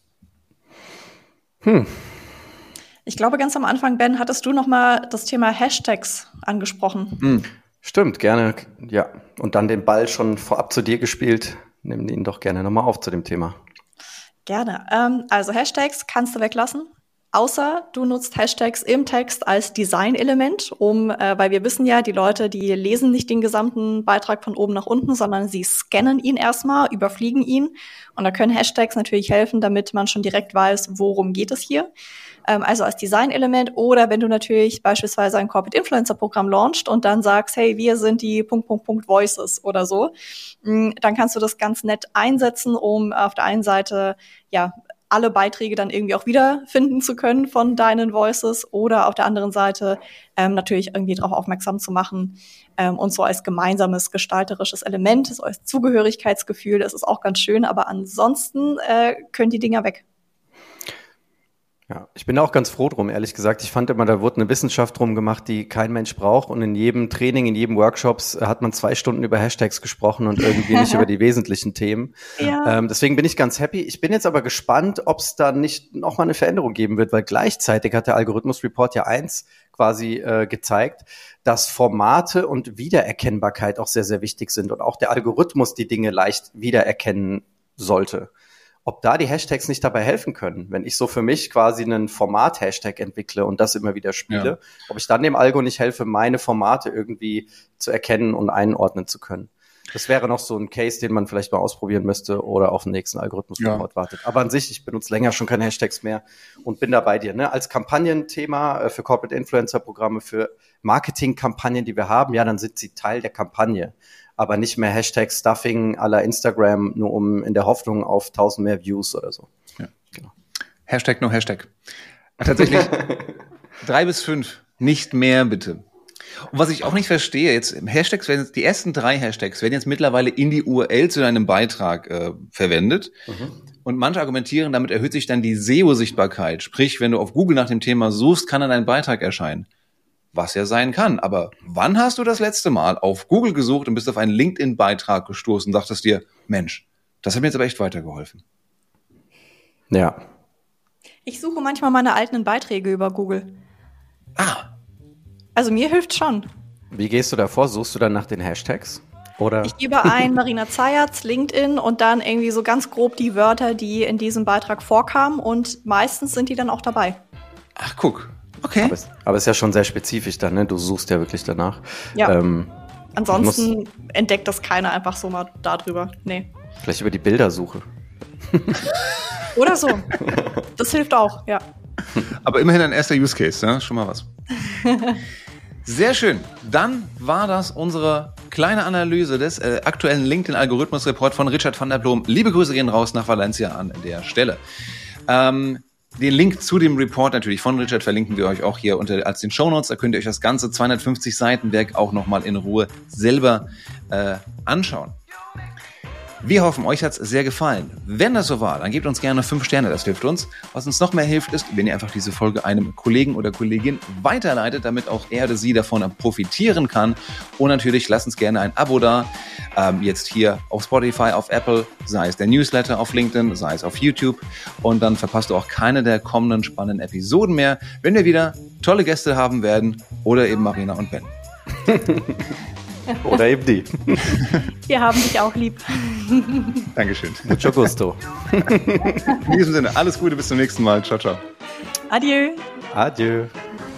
Ich glaube, ganz am Anfang, Ben, hattest du noch mal das Thema Hashtags angesprochen. Stimmt, gerne. Ja, und dann den Ball schon vorab zu dir gespielt. Nimm ihn doch gerne nochmal auf zu dem Thema. Gerne. Also Hashtags kannst du weglassen. Außer du nutzt Hashtags im Text als Designelement, weil wir wissen ja, die Leute, die lesen nicht den gesamten Beitrag von oben nach unten, sondern sie scannen ihn erstmal, überfliegen ihn. Und da können Hashtags natürlich helfen, damit man schon direkt weiß, worum geht es hier. Also als Designelement oder wenn du natürlich beispielsweise ein Corporate Influencer Programm launchst und dann sagst, hey, wir sind die ... Voices oder so, dann kannst du das ganz nett einsetzen, um auf der einen Seite, alle Beiträge dann irgendwie auch wiederfinden zu können von deinen Voices oder auf der anderen Seite natürlich irgendwie darauf aufmerksam zu machen und so als gemeinsames gestalterisches Element, so als Zugehörigkeitsgefühl, das ist auch ganz schön, aber ansonsten können die Dinger weg. Ja, ich bin auch ganz froh drum, ehrlich gesagt. Ich fand immer, da wurde eine Wissenschaft drum gemacht, die kein Mensch braucht. Und in jedem Training, in jedem Workshops hat man 2 Stunden über Hashtags gesprochen und irgendwie nicht über die wesentlichen Themen. Ja. Deswegen bin ich ganz happy. Ich bin jetzt aber gespannt, ob es da nicht noch mal eine Veränderung geben wird, weil gleichzeitig hat der Algorithmus-Report ja eins quasi gezeigt, dass Formate und Wiedererkennbarkeit auch sehr, sehr wichtig sind und auch der Algorithmus die Dinge leicht wiedererkennen sollte. Ob da die Hashtags nicht dabei helfen können, wenn ich so für mich quasi einen Format-Hashtag entwickle und das immer wieder spiele, ob ich dann dem Algo nicht helfe, meine Formate irgendwie zu erkennen und einordnen zu können. Das wäre noch so ein Case, den man vielleicht mal ausprobieren müsste oder auf den nächsten Algorithmus-Report wartet. Aber an sich, ich benutze länger schon keine Hashtags mehr und bin da bei dir. Ne? Als Kampagnenthema für Corporate Influencer-Programme, für Marketingkampagnen, die wir haben, ja, dann sind sie Teil der Kampagne. aber nicht mehr Hashtag Stuffing à la Instagram, nur um in der Hoffnung auf 1000 mehr Views oder so. Ja. Genau. Hashtag no Hashtag. Tatsächlich 3 bis 5, nicht mehr bitte. Und was ich auch nicht verstehe, jetzt Hashtags werden jetzt, die ersten 3 Hashtags werden jetzt mittlerweile in die URL zu deinem Beitrag verwendet. Und manche argumentieren, damit erhöht sich dann die SEO-Sichtbarkeit. Sprich, wenn du auf Google nach dem Thema suchst, kann dann dein Beitrag erscheinen. Was ja sein kann. Aber wann hast du das letzte Mal auf Google gesucht und bist auf einen LinkedIn-Beitrag gestoßen und dachtest dir, Mensch, das hat mir jetzt aber echt weitergeholfen. Ja. Ich suche manchmal meine alten Beiträge über Google. Ah. Also mir hilft schon. Wie gehst du da vor? Suchst du dann nach den Hashtags? Oder? Ich gebe ein Marina Zayatz, LinkedIn und dann irgendwie so ganz grob die Wörter, die in diesem Beitrag vorkamen und meistens sind die dann auch dabei. Ach, guck. Okay. Aber es ist ja schon sehr spezifisch dann, ne? Du suchst ja wirklich danach. Ja. Ansonsten entdeckt das keiner einfach so mal darüber. Nee. Vielleicht über die Bildersuche. Oder so. Das hilft auch, ja. Aber immerhin ein erster Use Case, ne? Schon mal was. Sehr schön. Dann war das unsere kleine Analyse des aktuellen LinkedIn-Algorithmus-Report von Richard van der Blom. Liebe Grüße gehen raus nach Valencia an der Stelle. Den Link zu dem Report natürlich von Richard verlinken wir euch auch hier unter als den Shownotes. Da könnt ihr euch das ganze 250 Seitenwerk auch nochmal in Ruhe selber anschauen. Wir hoffen, euch hat's sehr gefallen. Wenn das so war, dann gebt uns gerne 5 Sterne, das hilft uns. Was uns noch mehr hilft, ist, wenn ihr einfach diese Folge einem Kollegen oder Kollegin weiterleitet, damit auch er oder sie davon profitieren kann. Und natürlich lasst uns gerne ein Abo da, jetzt hier auf Spotify, auf Apple, sei es der Newsletter auf LinkedIn, sei es auf YouTube. Und dann verpasst du auch keine der kommenden spannenden Episoden mehr, wenn wir wieder tolle Gäste haben werden oder eben Marina und Ben. Oder eben die. Wir haben dich auch lieb. Dankeschön. Mucho gusto. In diesem Sinne, alles Gute, bis zum nächsten Mal. Ciao, ciao. Adieu. Adieu.